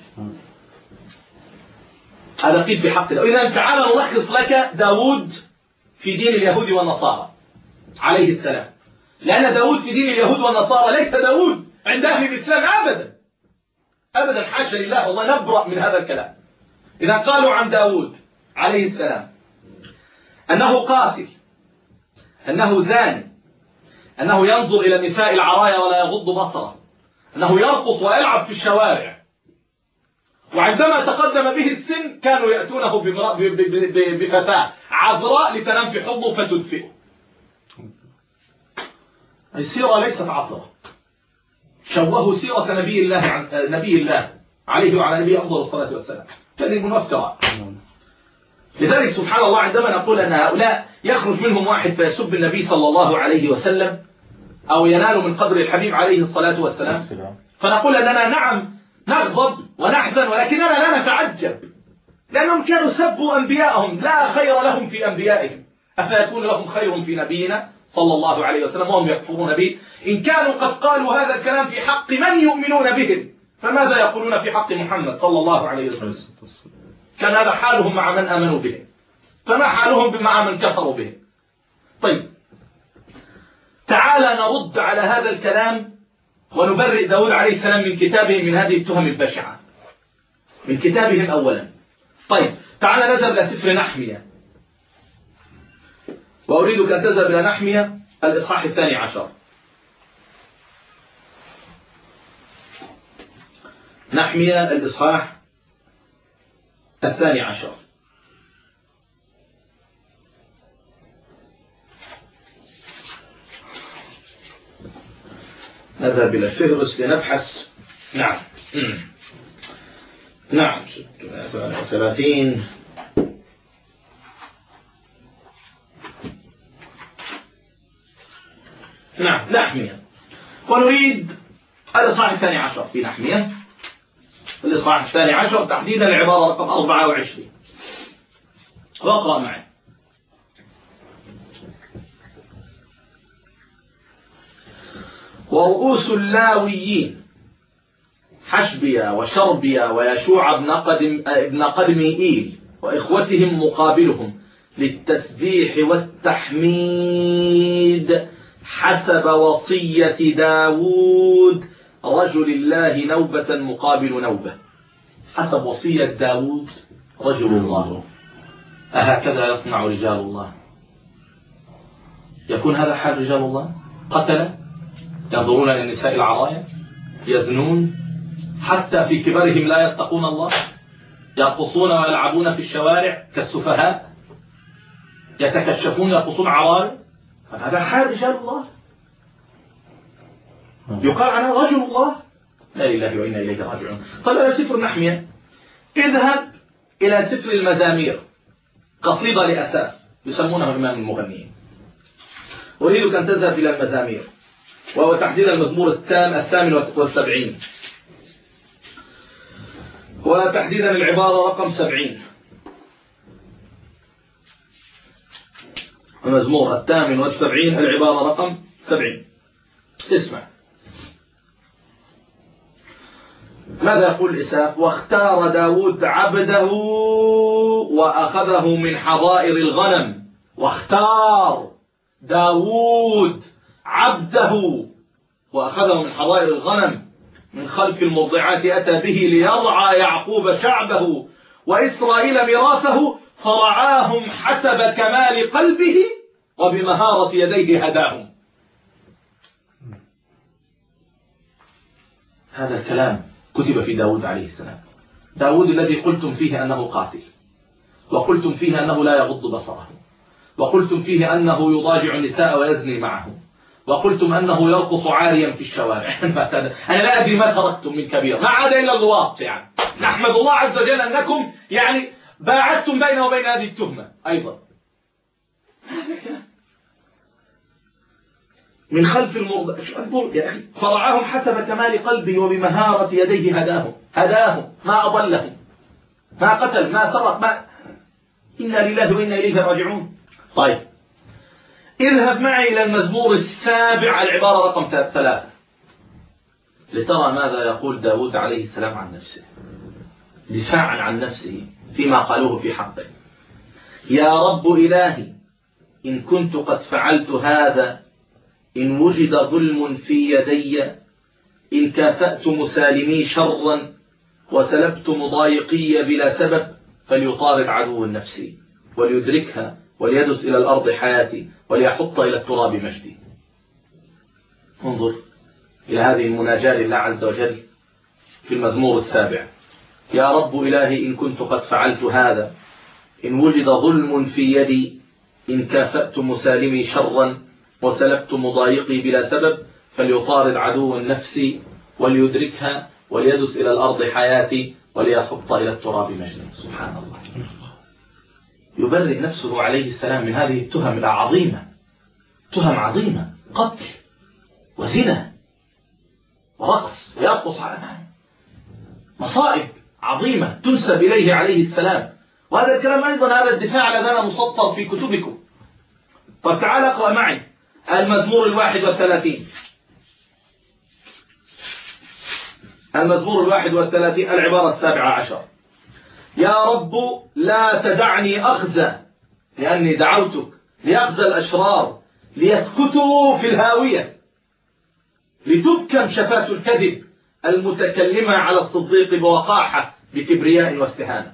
هذا قيل في حق داود. إذن تعالى نلخص لك داود في دين اليهود والنصارى عليه السلام، لأن داود في دين اليهود والنصارى ليس داود عند أهل الإسلام أبدا أبدا، حاشا لله، والله نبرأ من هذا الكلام. إذا قالوا عن داود عليه السلام أنه قاتل، أنه زاني، أنه ينظر إلى النساء العرايا ولا يغض بصره، أنه يرقص ويلعب في الشوارع، وعندما تقدم به السن كانوا يأتونه بفتاة عذراء لتنام في حضنه فتدفئه. السيرة ليست عطرة، شوهوا سيرة نبي الله عليه وعلى نبيه أفضل الصلاة والسلام، كذب وافتراء. لذلك سبحان الله عندما نقول أن هؤلاء يخرج منهم واحد فيسب النبي صلى الله عليه وسلم أو ينال من قدر الحبيب عليه الصلاة والسلام، فنقول أننا نعم نغضب ونحزن، ولكننا لا نتعجب، لأنهم كانوا سبوا أنبياءهم، لا خير لهم في أنبيائهم، أفيكون لهم خير في نبينا صلى الله عليه وسلم وهم يكفرون به؟ إن كانوا قد قالوا هذا الكلام في حق من يؤمنون بهم، فماذا يقولون في حق محمد صلى الله عليه وسلم؟ كان هذا حالهم مع من آمنوا به، فما حالهم مع من كفروا به؟ طيب تعالى نرد على هذا الكلام ونبرئ داود عليه السلام من كتابه من هذه التهم البشعة، من كتابهم أولا. طيب تعالى نذهب إلى سفر نحمية، وأريدك أن تذهب إلى نحمية الإصحاح 12. نحمية الإصحاح 12. نذهب إلى الفهرس لنبحث. نعم 30. نعم نحمية، ونريد الإصحاح 12 في نحمية، الإصحاح 12 تحديدا العبارة رقم 24، واقرأ معي. ورؤوس اللاويين حشبيا وشربيا ويشوع ابن قدميئيل وإخوتهم مقابلهم للتسبيح والتحميد حسب وصية داود رجل الله نوبة مقابل نوبة. حسب وصية داود رجل الله. أهكذا يصنع رجال الله؟ يكون هذا حال رجال الله؟ قتل، ينظرون إلى النساء العرايا، يزنون، حتى في كبرهم لا يتقون الله، يرقصون ويلعبون في الشوارع كالسفهاء، يتكشفون يرقصون عرايا. هذا حال رجال الله؟ يقال عنه رجل الله؟ لا لله وإنا إليه راجعون. طيب إلى سفر نحمية، اذهب إلى سفر المزامير، قصيدة لأساف يسمونه إمام المغنيين. أريدك أن تذهب إلى المزامير، وهو تحديد المزمور 78، وتحديدا العبارة رقم 70. المزمور 78 العبارة رقم 70. اسمع ماذا يقول إساف: واختار داود عبده وأخذه من حظائر الغنم. واختار داود عبده وأخذه من حظائر الغنم، من خلف المرضعات أتى به ليرعى يعقوب شعبه وإسرائيل ميراثه، فرعاهم حسب كمال قلبه وبمهارة يديه هداهم. هذا الكلام كتب في داود عليه السلام، داود الذي قلتم فيه أنه قاتل، وقلتم فيه أنه لا يغض بصره، وقلتم فيه أنه يضاجع النساء ويزني معهم، وقلتم أنه يرقص عاريا في الشوارع. أنا لا أدري ما تركتم من كبير ما عدا إلا اللواط. يعني نحمد الله عز وجل أنكم يعني باعدتم بينه وبين هذه التهمة أيضا. من خلف المرضى يا أخي فرعاهم حسب كمال قلبه وبمهارة يديه هداهم ما أضلهم ما قتل ما سرق ما. إنا لله وإنا إليه راجعون. طيب اذهب معي إلى المزمور السابع العبارة رقم 3 لترى ماذا يقول داود عليه السلام عن نفسه دفاعا عن نفسه فيما قالوه في حقه. يا رب إلهي إن كنت قد فعلت هذا، إن وجد ظلم في يدي، إن كافأت مسالمي شرا وسلبت مضايقي بلا سبب، فليطارد عدو النفس وليدركها وليدس إلى الأرض حياتي وليحط إلى التراب مجدي. انظر إلى هذه المناجاة لله عز وجل في المزمور السابع. يا رب إلهي إن كنت قد فعلت هذا، إن وجد ظلم في يدي، إن كافأت مسالمي شرا وسلبت مضايقي بلا سبب، فليطارد عدو النفس وليدركها وليدس إلى الأرض حياتي وليحط إلى التراب مجدي. سبحان الله. يبرئ نفسه عليه السلام من هذه التهم العظيمة، تهم عظيمة، قتل وزنا ورقص ويرقص على مصائب عظيمة تنسب إليه عليه السلام. وهذا الكلام أيضا هذا الدفاع لدينا مسطر في كتبكم. طب تعال اقرأ معي المزمور 31. المزمور 31 العبارة 17. يا رب لا تدعني أخزى لأني دعوتك، ليخزى الأشرار ليسكتوا في الهاوية، لتبكم شفاة الكذب المتكلمة على الصديق بوقاحة بكبرياء واستهانة.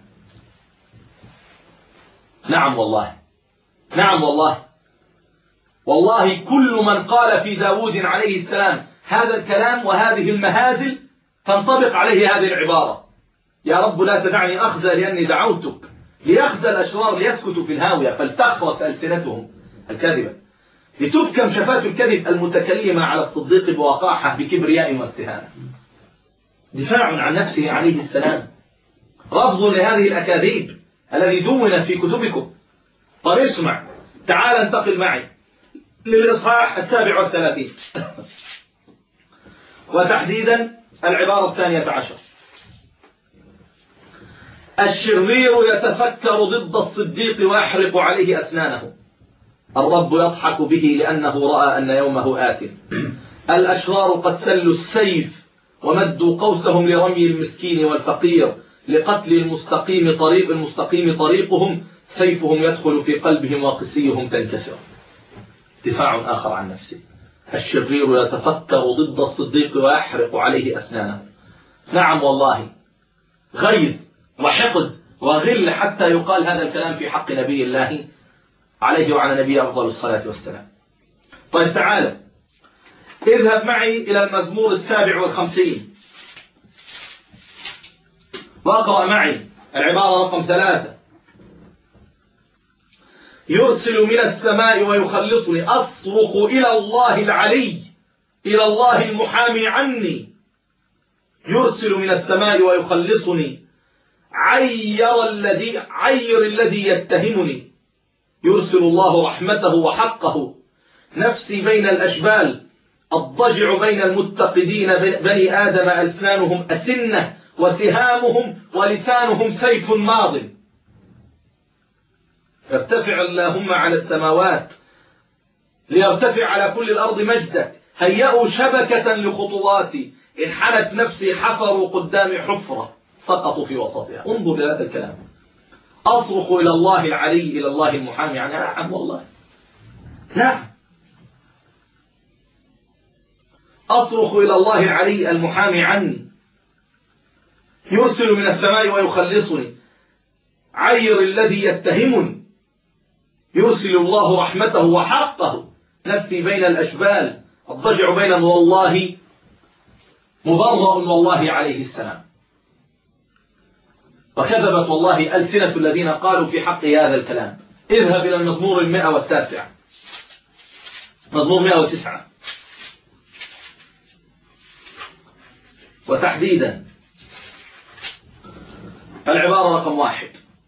نعم والله، نعم والله، والله كل من قال في داود عليه السلام هذا الكلام وهذه المهازل تنطبق عليه هذه العبارة. يا رب لا تدعني أخزى لأني دعوتك، ليخزى الأشرار ليسكتوا في الهاوية فلتخرس ألسنتهم الكاذبة، لتبكم شفاة الكذب المتكلمة على الصديق بوقاحة بكبرياء واستهانة. دفاع عن نفسه عليه السلام، رفض لهذه الأكاذيب الذي دونت في كتبكم. طيب اسمع، تعال انتقل معي للإصحاح 37 وتحديدا العبارة 12. الشرير يتفكر ضد الصديق ويحرق عليه أسنانه، الرب يضحك به لأنه رأى أن يومه آت. الأشرار قد سلوا السيف ومدوا قوسهم لرمي المسكين والفقير، لقتل المستقيم طريقهم، سيفهم يدخل في قلبهم وقسيهم تنكسر. دفاع آخر عن نفسه. الشرير يتفكر ضد الصديق ويحرق عليه أسنانه. نعم والله، غيظ وحقد وغل حتى يقال هذا الكلام في حق نبي الله عليه وعلى نبي أفضل الصلاة والسلام. طيب تعالى اذهب معي إلى المزمور 57 واقرأ معي العبارة رقم 3. يرسل من السماء ويخلصني، أصرخ إلى الله العلي، إلى الله المحامي عني. يرسل من السماء ويخلصني، عير الذي يتهمني. يرسل الله رحمته وحقه، نفسي بين الأشبال، الضجع بين المتقدين بني آدم، ألسانهم أسنة وسهامهم ولسانهم سيف ماض. ارتفع اللهم على السماوات ليرتفع على كل الأرض مجدك، هيئوا شبكة لخطواتي، انحنت نفسي حفروا قدام حفرة سقطوا في وسطها. انظر إلى هذا الكلام. أصرخ إلى الله العلي، إلى الله المحامي عني. نعم والله، نعم، أصرخ إلى الله العلي المحامي عني. يرسل من السماء ويخلصني، عير الذي يتهمني. يرسل الله رحمته وحقه، نفسي بين الأشبال، الضجع بين والله مبرأ والله عليه السلام. وكذبت والله ألسنة الذين قالوا في حق هذا الكلام. اذهب إلى المزمور 109، مزمور 109، وتحديدا العبارة رقم 1: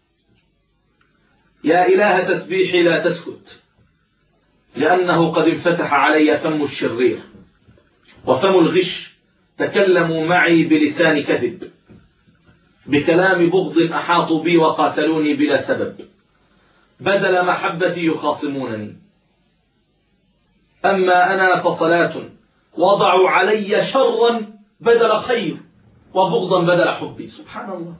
يا إله تسبيحي لا تسكت، لأنه قد انفتح علي فم الشرير وفم الغش، تكلموا معي بلسان كذب، بكلام بغض أحاطوا بي وقاتلوني بلا سبب، بدل محبتي يخاصمونني. أما أنا فصلاة، وضعوا علي شرا بدل خير وبغضا بدل حبي. سبحان الله،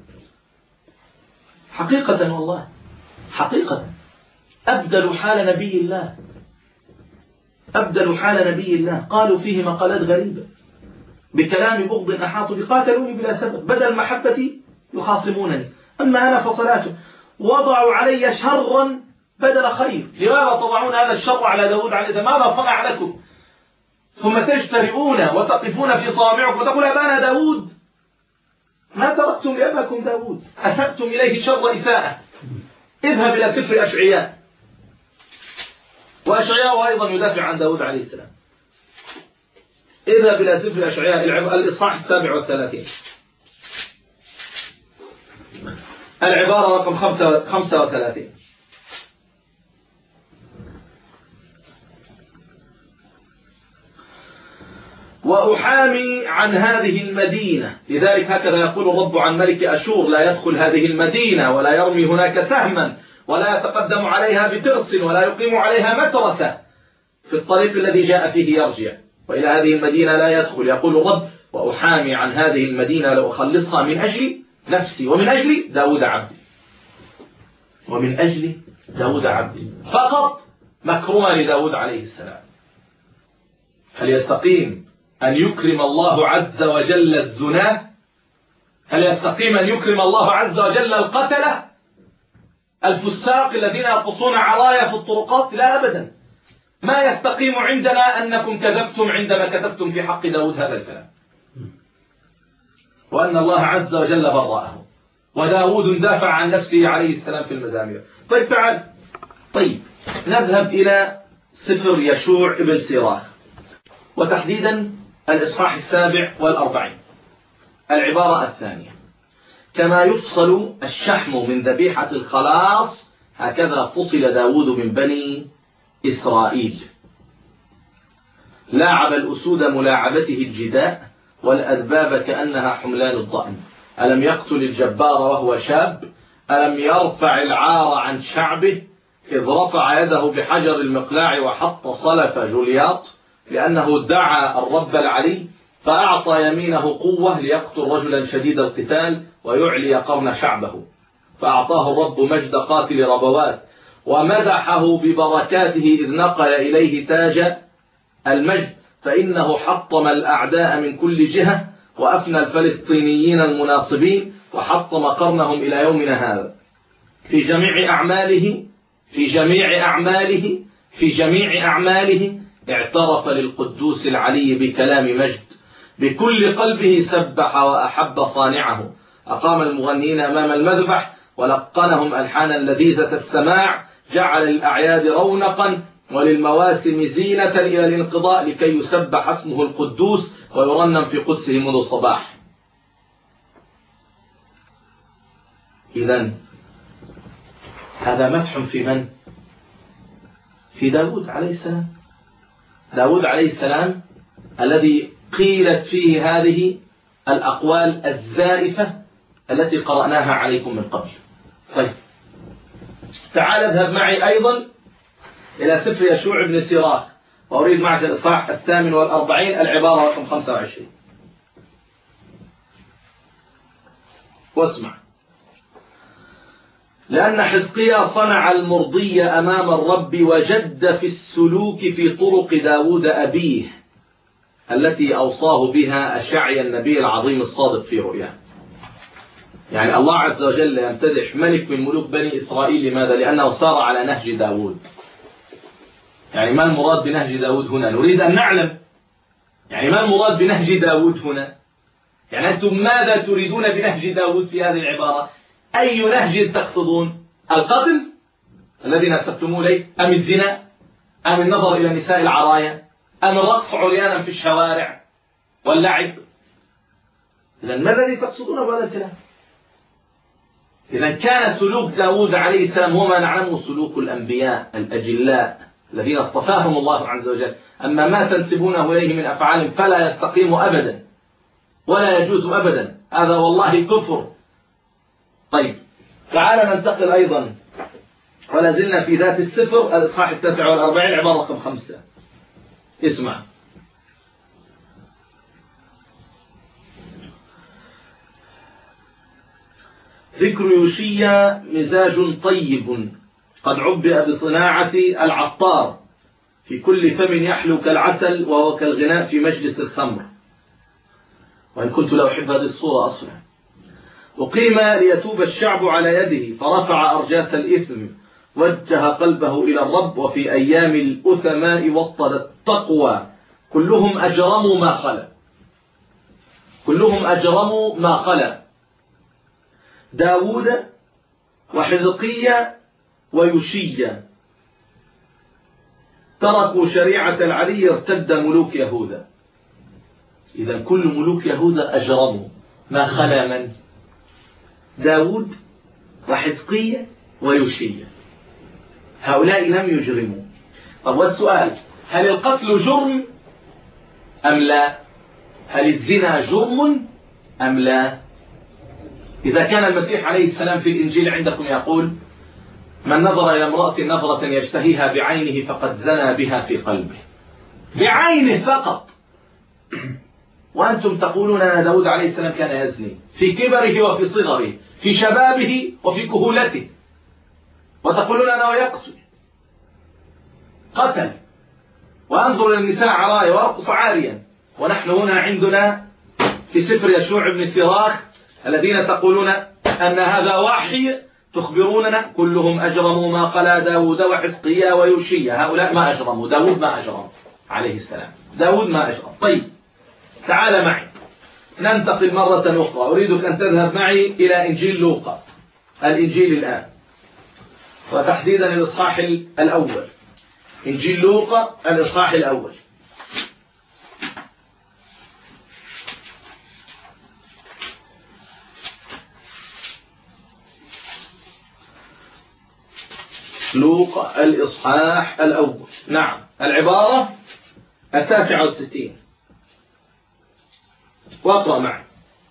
حقيقة والله، حقيقة أبدلوا حال نبي الله، أبدلوا حال نبي الله، قالوا فيه مقالات غريبة، بكلام بغض أحاطوا بقاتلوني بلا سبب، بدل محبتي يخاصمونني. أما أنا فصلاة، وضعوا علي شرا بدل خير. لماذا تضعون هذا الشر على داود عليه السلام؟ ماذا صنع لكم؟ ثم تجترئون وتقفون في صوامعكم وتقول أبانا داود، ما تركتم لأباكم داود، أسأتم إليه شر إساءة. اذهب إلى سفر أشعياء، وأشعياء أيضا يدافع عن داود عليه السلام. اذهب إلى سفر أشعياء الإصحاح 37، العبارة رقم 35: وأحامي عن هذه المدينة، لذلك هكذا يقول الرب عن ملك أشور: لا يدخل هذه المدينة ولا يرمي هناك سهما ولا يتقدم عليها بترس ولا يقيم عليها مترسة، في الطريق الذي جاء فيه يرجع، وإلى هذه المدينة لا يدخل. يقول الرب: وأحامي عن هذه المدينة لأخلصها من أجل نفسي ومن أجل داود عبدي. ومن أجل داود عبدي فقط، مكرمة لداود عليه السلام. هل يستقيم أن يكرم الله عز وجل الزنا؟ هل يستقيم أن يكرم الله عز وجل القتلة الفساق الذين يرقصون عرايا في الطرقات؟ لا أبدا. ما يستقيم عندنا أنكم كذبتم عندما كتبتم في حق داود هذا الكلام، وأن الله عز وجل برأه، وداود دافع عن نفسه عليه السلام في المزامير. طيب تعال، طيب نذهب إلى سفر يشوع ابن سيراخ، وتحديدا الإصحاح 47، العبارة 2: كما يفصل الشحم من ذبيحة الخلاص، هكذا فصل داود من بني إسرائيل. لاعب الأسود ملاعبته الجداء، والأذباب كأنها حملان الضأن. ألم يقتل الجبار وهو شاب؟ ألم يرفع العار عن شعبه؟ إذ رفع يده بحجر المقلاع وحط صلف جولياط، لأنه ادعى الرب العلي، فأعطى يمينه قوة ليقتل رجلا شديد القتال ويعلي قرن شعبه. فأعطاه الرب مجد قاتل ربوات، ومدحه ببركاته إذ نقل إليه تاج المجد، فإنه حطم الأعداء من كل جهة، وأفنى الفلسطينيين المناصبين، وحطم قرنهم إلى يومنا هذا. في جميع أعماله اعترف للقدوس العلي بكلام مجد، بكل قلبه سبح وأحب صانعه. أقام المغنين أمام المذبح، ولقنهم ألحانا لذيذة السماع، جعل للأعياد رونقا وللمواسم زينة إلى الانقضاء، لكي يسبح اسمه القدوس ويرنم في قدسه منذ الصباح. إذن هذا مدح في من؟ في داود عليه السلام. داود عليه السلام الذي قيلت فيه هذه الأقوال الزائفة التي قرأناها عليكم من قبل. طيب تعال اذهب معي أيضا إلى سفر يشوع بن سيراخ، وأريد معك الإصحاح 48، العبارة رقم 25. واسمع: لأن حزقيا صنع المرضي أمام الرب، وجد في السلوك في طرق داود أبيه التي أوصاه بها أشعيا النبي العظيم الصادق في رؤياه. يعني الله عز وجل يمتدح ملك من ملوك بني إسرائيل. لماذا؟ لأنه سار على نهج داود. يعني ما المراد بنهج داود هنا؟ نريد أن نعلم. يعني ما المراد بنهج داود هنا؟ يعني أنتم ماذا تريدون بنهج داود في هذه العبارة؟ أي نهج تقصدون؟ القتل؟ الذي نسبتموه لي؟ أم الزنا؟ أم النظر إلى النساء العرايا؟ أم الرقص عريانا في الشوارع واللعب؟ إذا ما الذي تقصدون بهذا الكلام؟ إذا كان سلوك داود عليه السلام هو ما نعلمه سلوك الأنبياء الأجلاء الذين اصطفاهم الله عز وجل، أما ما تنسبونه إليه من أفعال فلا يستقيم أبدا ولا يجوز أبدا، هذا والله كفر. طيب تعال ننتقل أيضا، ولا زلنا في ذات السفر، الإصحاح 49 عبارة رقم 5. اسمع: ذكر يوشيا مزاج طيب قد عبئ بصناعة العطار، في كل فم يحلو كالعسل وهو كالغناء في مجلس الخمر. وإن كنت لا أحب هذه الصورة أصلا. أقيم ليتوب الشعب على يده، فرفع أرجاس الإثم، وجه قلبه إلى الرب، وفي أيام الأثماء وطد التقوى، كلهم أجرموا ما خلا. كلهم أجرموا ما خلا. داود وحزقية ويوشيا تركوا شريعة العلي، ارتد ملوك يهوذا. إذا كل ملوك يهوذا أجرموا ما خلا من؟ داود وحزقية ويوشيا، هؤلاء لم يجرموا. طب والسؤال: هل القتل جرم أم لا؟ هل الزنا جرم أم لا؟ إذا كان المسيح عليه السلام في الإنجيل عندكم يقول: من نظر إلى امرأة نظرة يشتهيها بعينه فقد زنى بها في قلبه، بعينه فقط. وأنتم تقولون أن داود عليه السلام كان يزني في كبره وفي صغره، في شبابه وفي كهولته، وتقولون أنه يقتل. قتل وأنظر إلى النساء عرايا ويرقص عاريا. ونحن هنا عندنا في سفر يشوع بن سراخ الذين تقولون أن هذا وحي، تخبروننا كلهم أجرموا ما خلا داود وحزقيا ويوشيا. هؤلاء ما أجرموا، داود ما أجرم عليه السلام، داود ما أجرم. طيب تعال معي ننتقل مرة أخرى. أريدك أن تذهب معي إلى إنجيل لوقا، الإنجيل الآن، وتحديدا الإصحاح الأول. إنجيل لوقا الإصحاح الأول. لوقا الإصحاح الأول، نعم، العبارة 69. واقرأ معي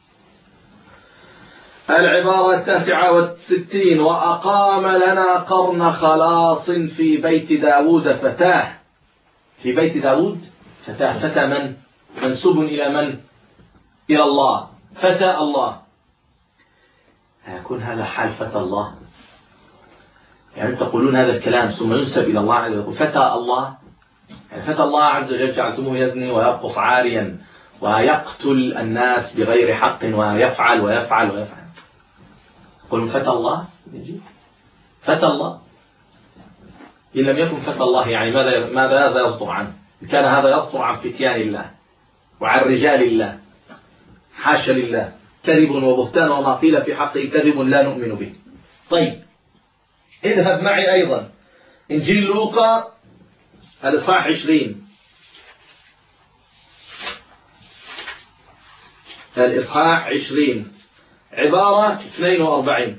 العبارة 69: وأقام لنا قرن خلاص في بيت داود فتاه. في بيت داود فتاه. فتى من؟ منسوب إلى من؟ إلى الله. فتى الله. هيكون هذا حال فتى الله؟ يعني تقولون هذا الكلام ثم ينسب إلى الله عز وجل فتى الله؟ يعني فتى الله عز وجل جعلتموه يزني ويرقص عاريا ويقتل الناس بغير حق ويفعل ويفعل ويفعل. قلوا فتى الله؟ فتى الله؟ إن لم يكن فتى الله يعني ماذا هذا يصدر عنه؟ كان هذا يصدر عن فتيان الله وعن رجال الله، حاشا لله، كذب وبهتان وما قيل في حقه كذب لا نؤمن به. طيب اذهب معي أيضا إنجيل لوقا الإصحاح 20. الإصحاح 20 عبارة 42.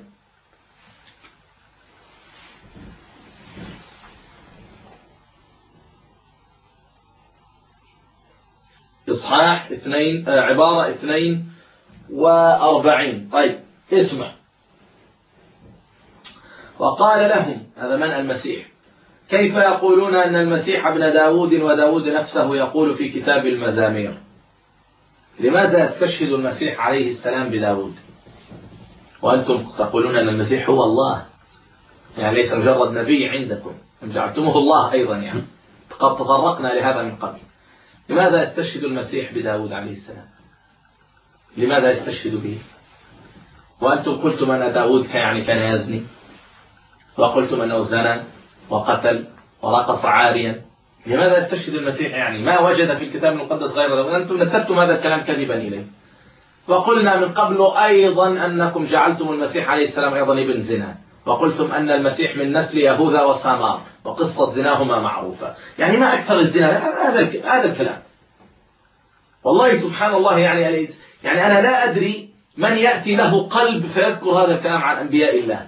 إصحاح 2 عبارة 42. طيب اسمع: وقال لهم، هذا من؟ المسيح: كيف يقولون أن المسيح ابن داود وداود نفسه يقول في كتاب المزامير؟ لماذا يستشهد المسيح عليه السلام بداود وأنتم تقولون أن المسيح هو الله؟ يعني ليس مجرد نبي عندكم، جعلتموه الله أيضا، يعني قد تطرقنا لهذا من قبل. لماذا يستشهد المسيح بداود عليه السلام؟ لماذا يستشهد به؟ وأنتم قلتم أن داود كان يزني، وقلتم أنه زنى وقتل ورقص عاريا. لماذا يستشهد المسيح؟ يعني ما وجد في الكتاب المقدس غير ذلك. أنتم نسبتم هذا الكلام كذبا إليه. وقلنا من قبل أيضا أنكم جعلتم المسيح عليه السلام أيضا ابن زنا، وقلتم أن المسيح من نسل يهوذا وسامار وقصة زناهما معروفة. يعني ما أكثر الزنا، هذا الكلام. والله سبحان الله، يعني أنا لا أدري من يأتي له قلب فيذكر هذا الكلام عن أنبياء الله،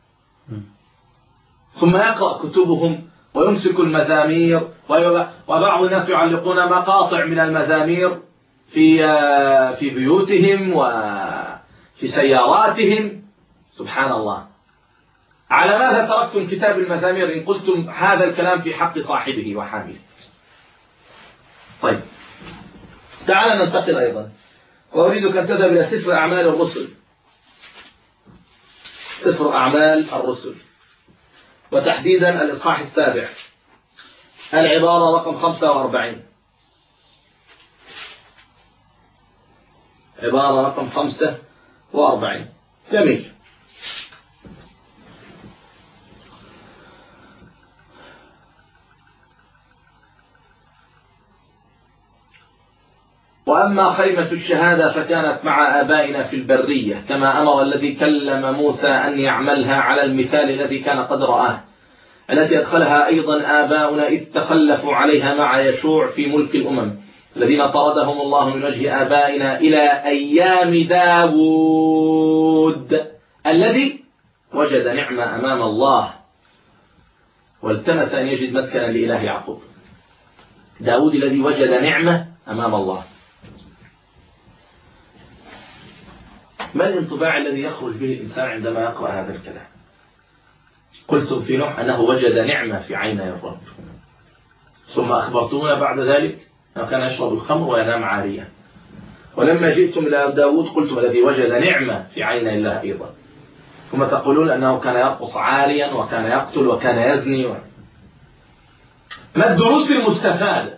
ثم يقرأ كتبهم ويمسك المزامير، وبعض الناس يعلقون مقاطع من المزامير في بيوتهم وفي سياراتهم. سبحان الله. على ماذا تركتم كتاب المزامير إن قلتم هذا الكلام في حق صاحبه وحامله؟ طيب، تعال ننتقل أيضا، وأريدك أن تذهب إلى سفر أعمال الرسل. سفر أعمال الرسل، وتحديدا الإصحاح 7، العبارة رقم 45. عبارة رقم 45. جميل. وأما خيمة الشهادة فكانت مع آبائنا في البرية، كما أمر الذي كلم موسى أن يعملها على المثال الذي كان قد رآه، التي أدخلها أيضا آباؤنا إذ تخلفوا عليها مع يشوع في ملك الأمم، الذين طردهم الله من وجه آبائنا إلى أيام داود الذي وجد نعمة أمام الله والتمس أن يجد مسكنا لإله يعقوب. داود الذي وجد نعمة أمام الله. ما الانطباع الذي يخرج به الإنسان عندما يقرأ هذا الكلام؟ قلتم في نوح أنه وجد نعمة في عيني الرب، ثم أخبرتمونا بعد ذلك أنه كان يشرب الخمر وينام عاريا، ولما جئتم إلى داود قلتم الذي وجد نعمة في عيني الله أيضا، ثم تقولون أنه كان يرقص عاريا وكان يقتل وكان يزني ما الدروس المستفادة؟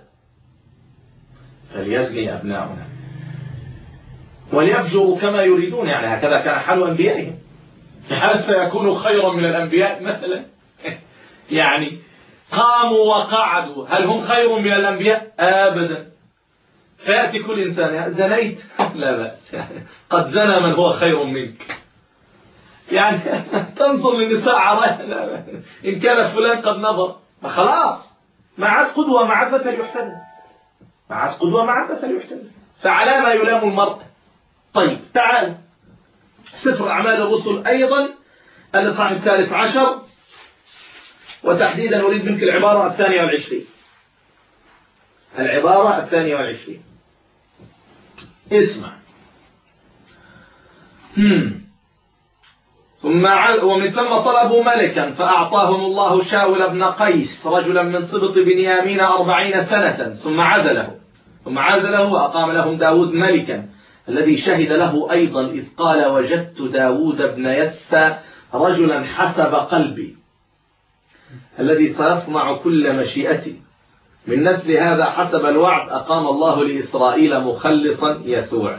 فليزني أبناؤنا وليفجروا كما يريدون. يعني هكذا كان حال أنبيائهم. هل سيكونوا خيرا من الأنبياء مثلا؟ يعني قاموا وقعدوا، هل هم خير من الأنبياء؟ أبدا. فيأتي كل إنسان زنيت، لا بأس، قد زنى من هو خير منك. يعني تنظر للنساء عرايا، إن كان فلان قد نظر فخلاص ما عاد قدوة، ما عاد مثل يحتذى، ما عاد قدوة، ما عاد مثل يحتذى. فعلى ما يلام المرء. طيب تعال سفر أعمال الرسل أيضا الإصحاح 13، وتحديدا أريد منك العبارة 22. العبارة 22. اسمع. ومن ثم طلبوا ملكا فأعطاهم الله شاول بن قيس رجلا من سبط بنيامين 40 سنة، ثم عزله وأقام لهم داود ملكا، الذي شهد له أيضا إذ قال وجدت داود بن يسى رجلا حسب قلبي، الذي سيصنع كل مشيئتي، من نسل هذا حسب الوعد أقام الله لإسرائيل مخلصا يسوع.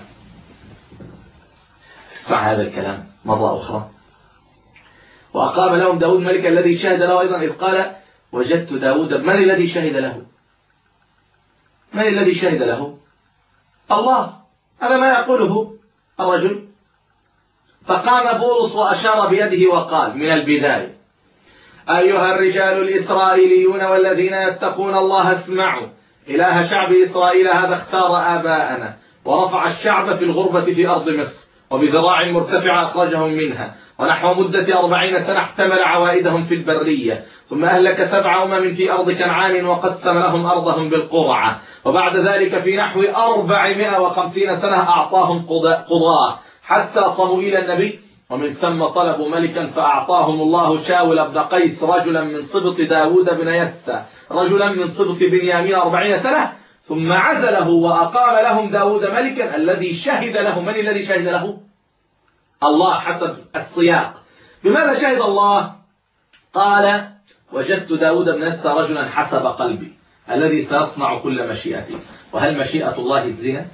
اسمع هذا الكلام مرة أخرى. وأقام لهم داود ملكا الذي شهد له أيضا إذ قال وجدت داود. من الذي شهد له؟ من الذي شهد له؟ الله. هذا ما يقوله الرجل. فقام بولس وأشار بيده وقال من البداية أيها الرجال الإسرائيليون والذين يتقون الله اسمعوا، إله شعب إسرائيل هذا اختار آباءنا ورفع الشعب في الغربة في أرض مصر، وبذراع مرتفعة أخرجهم منها، ونحو مدة 40 سنة احتمل عوائدهم في البرية، ثم أهلك 7 أمم في أرض كنعان وقسم لهم أرضهم بالقرعة، وبعد ذلك في نحو 450 سنة أعطاهم قضاة حتى صموئيل النبي، ومن ثم طلبوا ملكا فأعطاهم الله شاول بن قيس رجلا من سبط داود بن يسى رجلا من سبط بنيامين 40 سنة، ثم عزله وأقام لهم داود ملكا الذي شهد له. من الذي شهد له؟ الله حسب السياق. بماذا شهد الله؟ قال وجدت داود بن يسى رجلا حسب قلبي الذي سيصنع كل مشيئتي. وهل مشيئة الله الزنا؟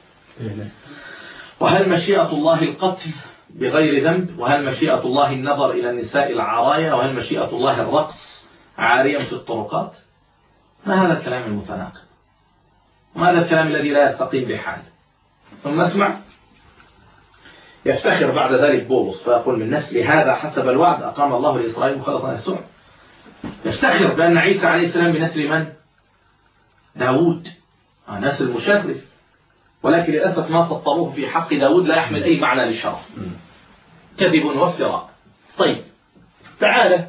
وهل مشيئة الله القتل بغير ذنب؟ وهل مشيئة الله النظر إلى النساء العرايا؟ وهل مشيئة الله الرقص عاريا في الطرقات؟ ما هذا الكلام المتناقض؟ ما هذا الكلام الذي لا يستقيم بحال؟ ثم اسمع يفتخر بعد ذلك بولس فيقول من نسل هذا حسب الوعد أقام الله لإسرائيل مخلصا يسوع. يفتخر بأن عيسى عليه السلام بنسل من؟ داود، نسل مشرف، ولكن للأسف ما سطروه في حق داود لا يحمل أي معنى للشرف، كذب وافتراء. طيب تعال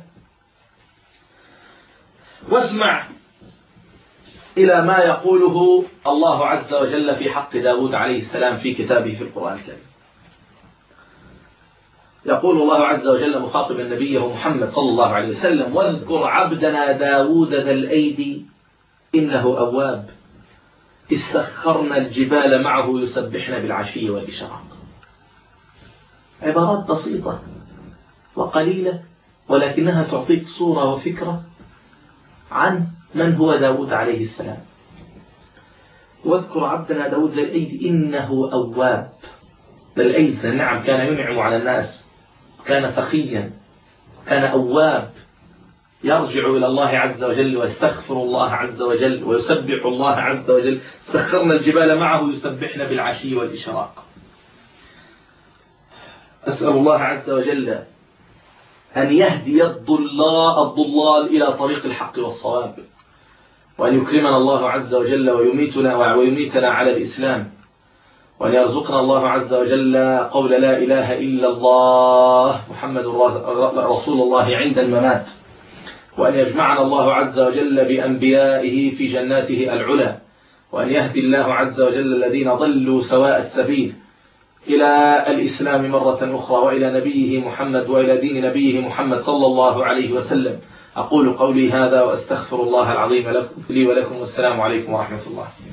واسمع إلى ما يقوله الله عز وجل في حق داود عليه السلام في كتابه في القرآن الكريم. يقول الله عز وجل مخاطبا نبيه محمد صلى الله عليه وسلم: واذكر عبدنا داود ذا الأيدي إنه أواب إذ سخرنا الجبال معه يسبحن بالعشي والإشراق. عبارات بسيطة وقليلة ولكنها تعطيك صورة وفكرة عن من هو داود عليه السلام. واذكر عبدنا داود ذا الأيدي إنه أواب. ذا الأيدي نعم كان ينعم على الناس، كان سخيا، كان أواب، يرجع إلى الله عز وجل ويستغفر الله عز وجل ويسبح الله عز وجل. سخرنا الجبال معه يسبحن بالعشي والإشراق. أسأل الله عز وجل أن يهدي الضلال إلى طريق الحق والصواب، وأن يكرمنا الله عز وجل ويميتنا على الإسلام، وأن يرزقنا الله عز وجل قول لا إله إلا الله محمد رسول الله عند الممات، وأن يجمعنا الله عز وجل بأنبيائه في جناته العلى، وأن يهدي الله عز وجل الذين ضلوا سواء السبيل إلى الإسلام مرة أخرى، وإلى نبيه محمد وإلى دين نبيه محمد صلى الله عليه وسلم. أقول قولي هذا وأستغفر الله العظيم لي ولكم، والسلام عليكم ورحمة الله.